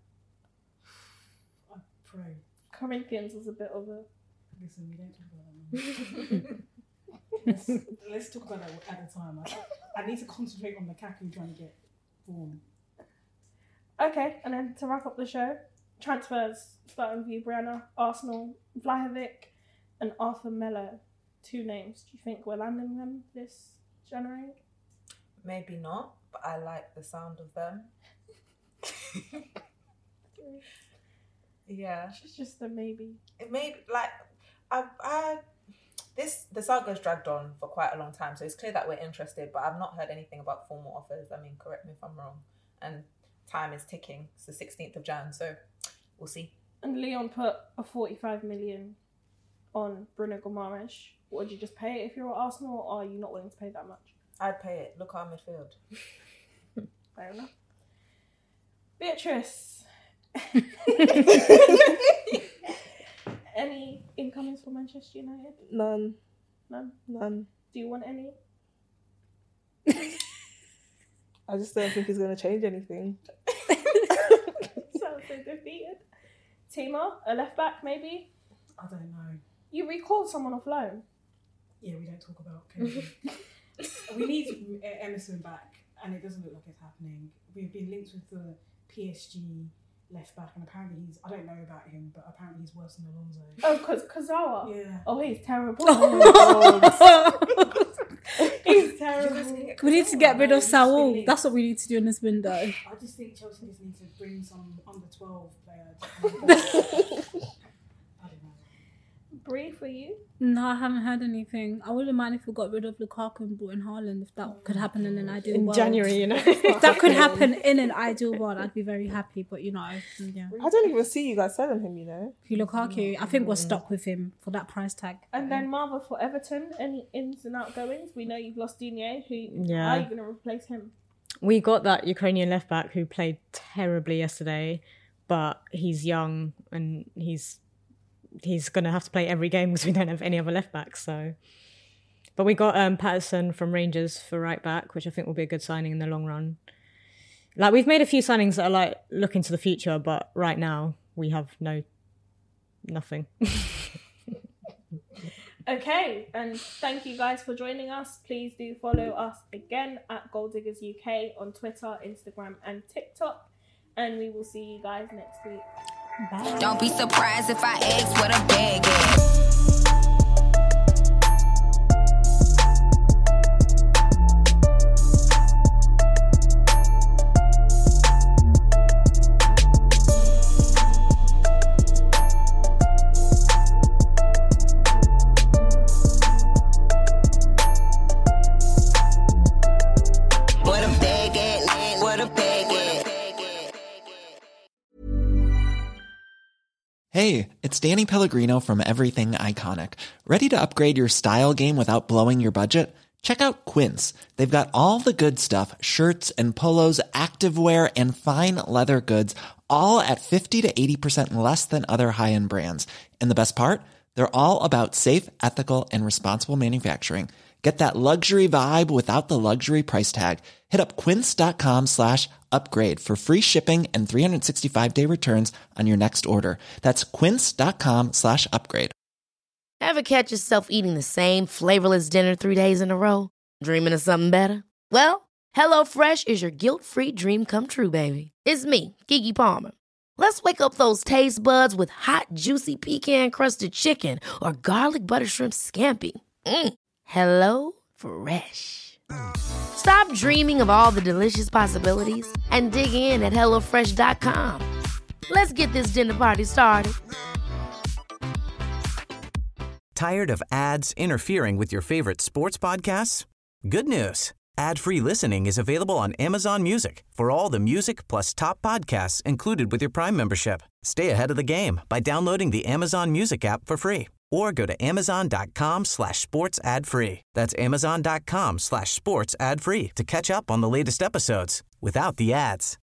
I pray. Corinthians was a bit of a. Listen, we don't talk about that. Let's talk about that at a time. I need to concentrate on Lukaku trying to get form. Okay, and then to wrap up the show, transfers starting with you, Brianna. Arsenal, Vlahovic, and Arthur Melo. 2 names. Do you think we're landing them this January? Maybe not, but I like the sound of them. Yeah. It's just a maybe. It may the saga's dragged on for quite a long time, so it's clear that we're interested, but I've not heard anything about formal offers. I mean, correct me if I'm wrong. And time is ticking. It's the 16th of Jan, so we'll see. And Leon put a 45 million on Bruno Guimaraes. Would you just pay it if you're at Arsenal, or are you not willing to pay that much? I'd pay it. Look at our midfield. Fair enough. Beatrice. Any incomings for Manchester United? None. Do you want any? I just don't think he's going to change anything. Sounds so defeated. Timo, a left back maybe? I don't know. You recalled someone off loan. Yeah, we don't talk about Kevin. We need Emerson back, and it doesn't look like it's happening. We've been linked with the PSG left back, and apparently I don't know about him, but apparently he's worse than Alonso. Oh, because Kazawa? Yeah. Oh, he's terrible. He's terrible. We need to get rid of Saul. That's what we need to do in this window. I just think Chelsea just need to bring some under 12 players. Bree, for you? No, I haven't heard anything. I wouldn't mind if we got rid of Lukaku and brought in Haaland, if that could happen in an ideal world. In January, you know. If that could happen in an ideal world, I'd be very happy. But, yeah. I don't even see you guys selling him, Lukaku, I think we're stuck with him for that price tag. And then Marva, for Everton, any ins and outgoings? We know you've lost Digne. How are you going to replace him? We got that Ukrainian left back who played terribly yesterday, but he's young and he's going to have to play every game because we don't have any other left backs. So, but we got Patterson from Rangers for right back, which I think will be a good signing in the long run. We've made a few signings that are looking to the future, but right now we have nothing. Okay, and thank you guys for joining us. Please do follow us again at Gold Diggers UK on Twitter, Instagram, and TikTok, and we will see you guys next week. Bye. Don't be surprised if I ask what a bag is. What a bag is. What a bag is. Hey, it's Danny Pellegrino from Everything Iconic. Ready to upgrade your style game without blowing your budget? Check out Quince. They've got all the good stuff, shirts and polos, activewear, and fine leather goods, all at 50 to 80% less than other high-end brands. And the best part? They're all about safe, ethical, and responsible manufacturing. Get that luxury vibe without the luxury price tag. Hit up quince.com/upgrade for free shipping and 365-day returns on your next order. That's quince.com/upgrade. Ever catch yourself eating the same flavorless dinner 3 days in a row? Dreaming of something better? Well, HelloFresh is your guilt-free dream come true, baby. It's me, Keke Palmer. Let's wake up those taste buds with hot, juicy pecan-crusted chicken or garlic butter shrimp scampi. Hello Fresh. Stop dreaming of all the delicious possibilities and dig in at HelloFresh.com. Let's get this dinner party started. Tired of ads interfering with your favorite sports podcasts? Good news. Ad-free listening is available on Amazon Music for all the music plus top podcasts included with your Prime membership. Stay ahead of the game by downloading the Amazon Music app for free or go to amazon.com/sports ad free. That's amazon.com/sports ad free to catch up on the latest episodes without the ads.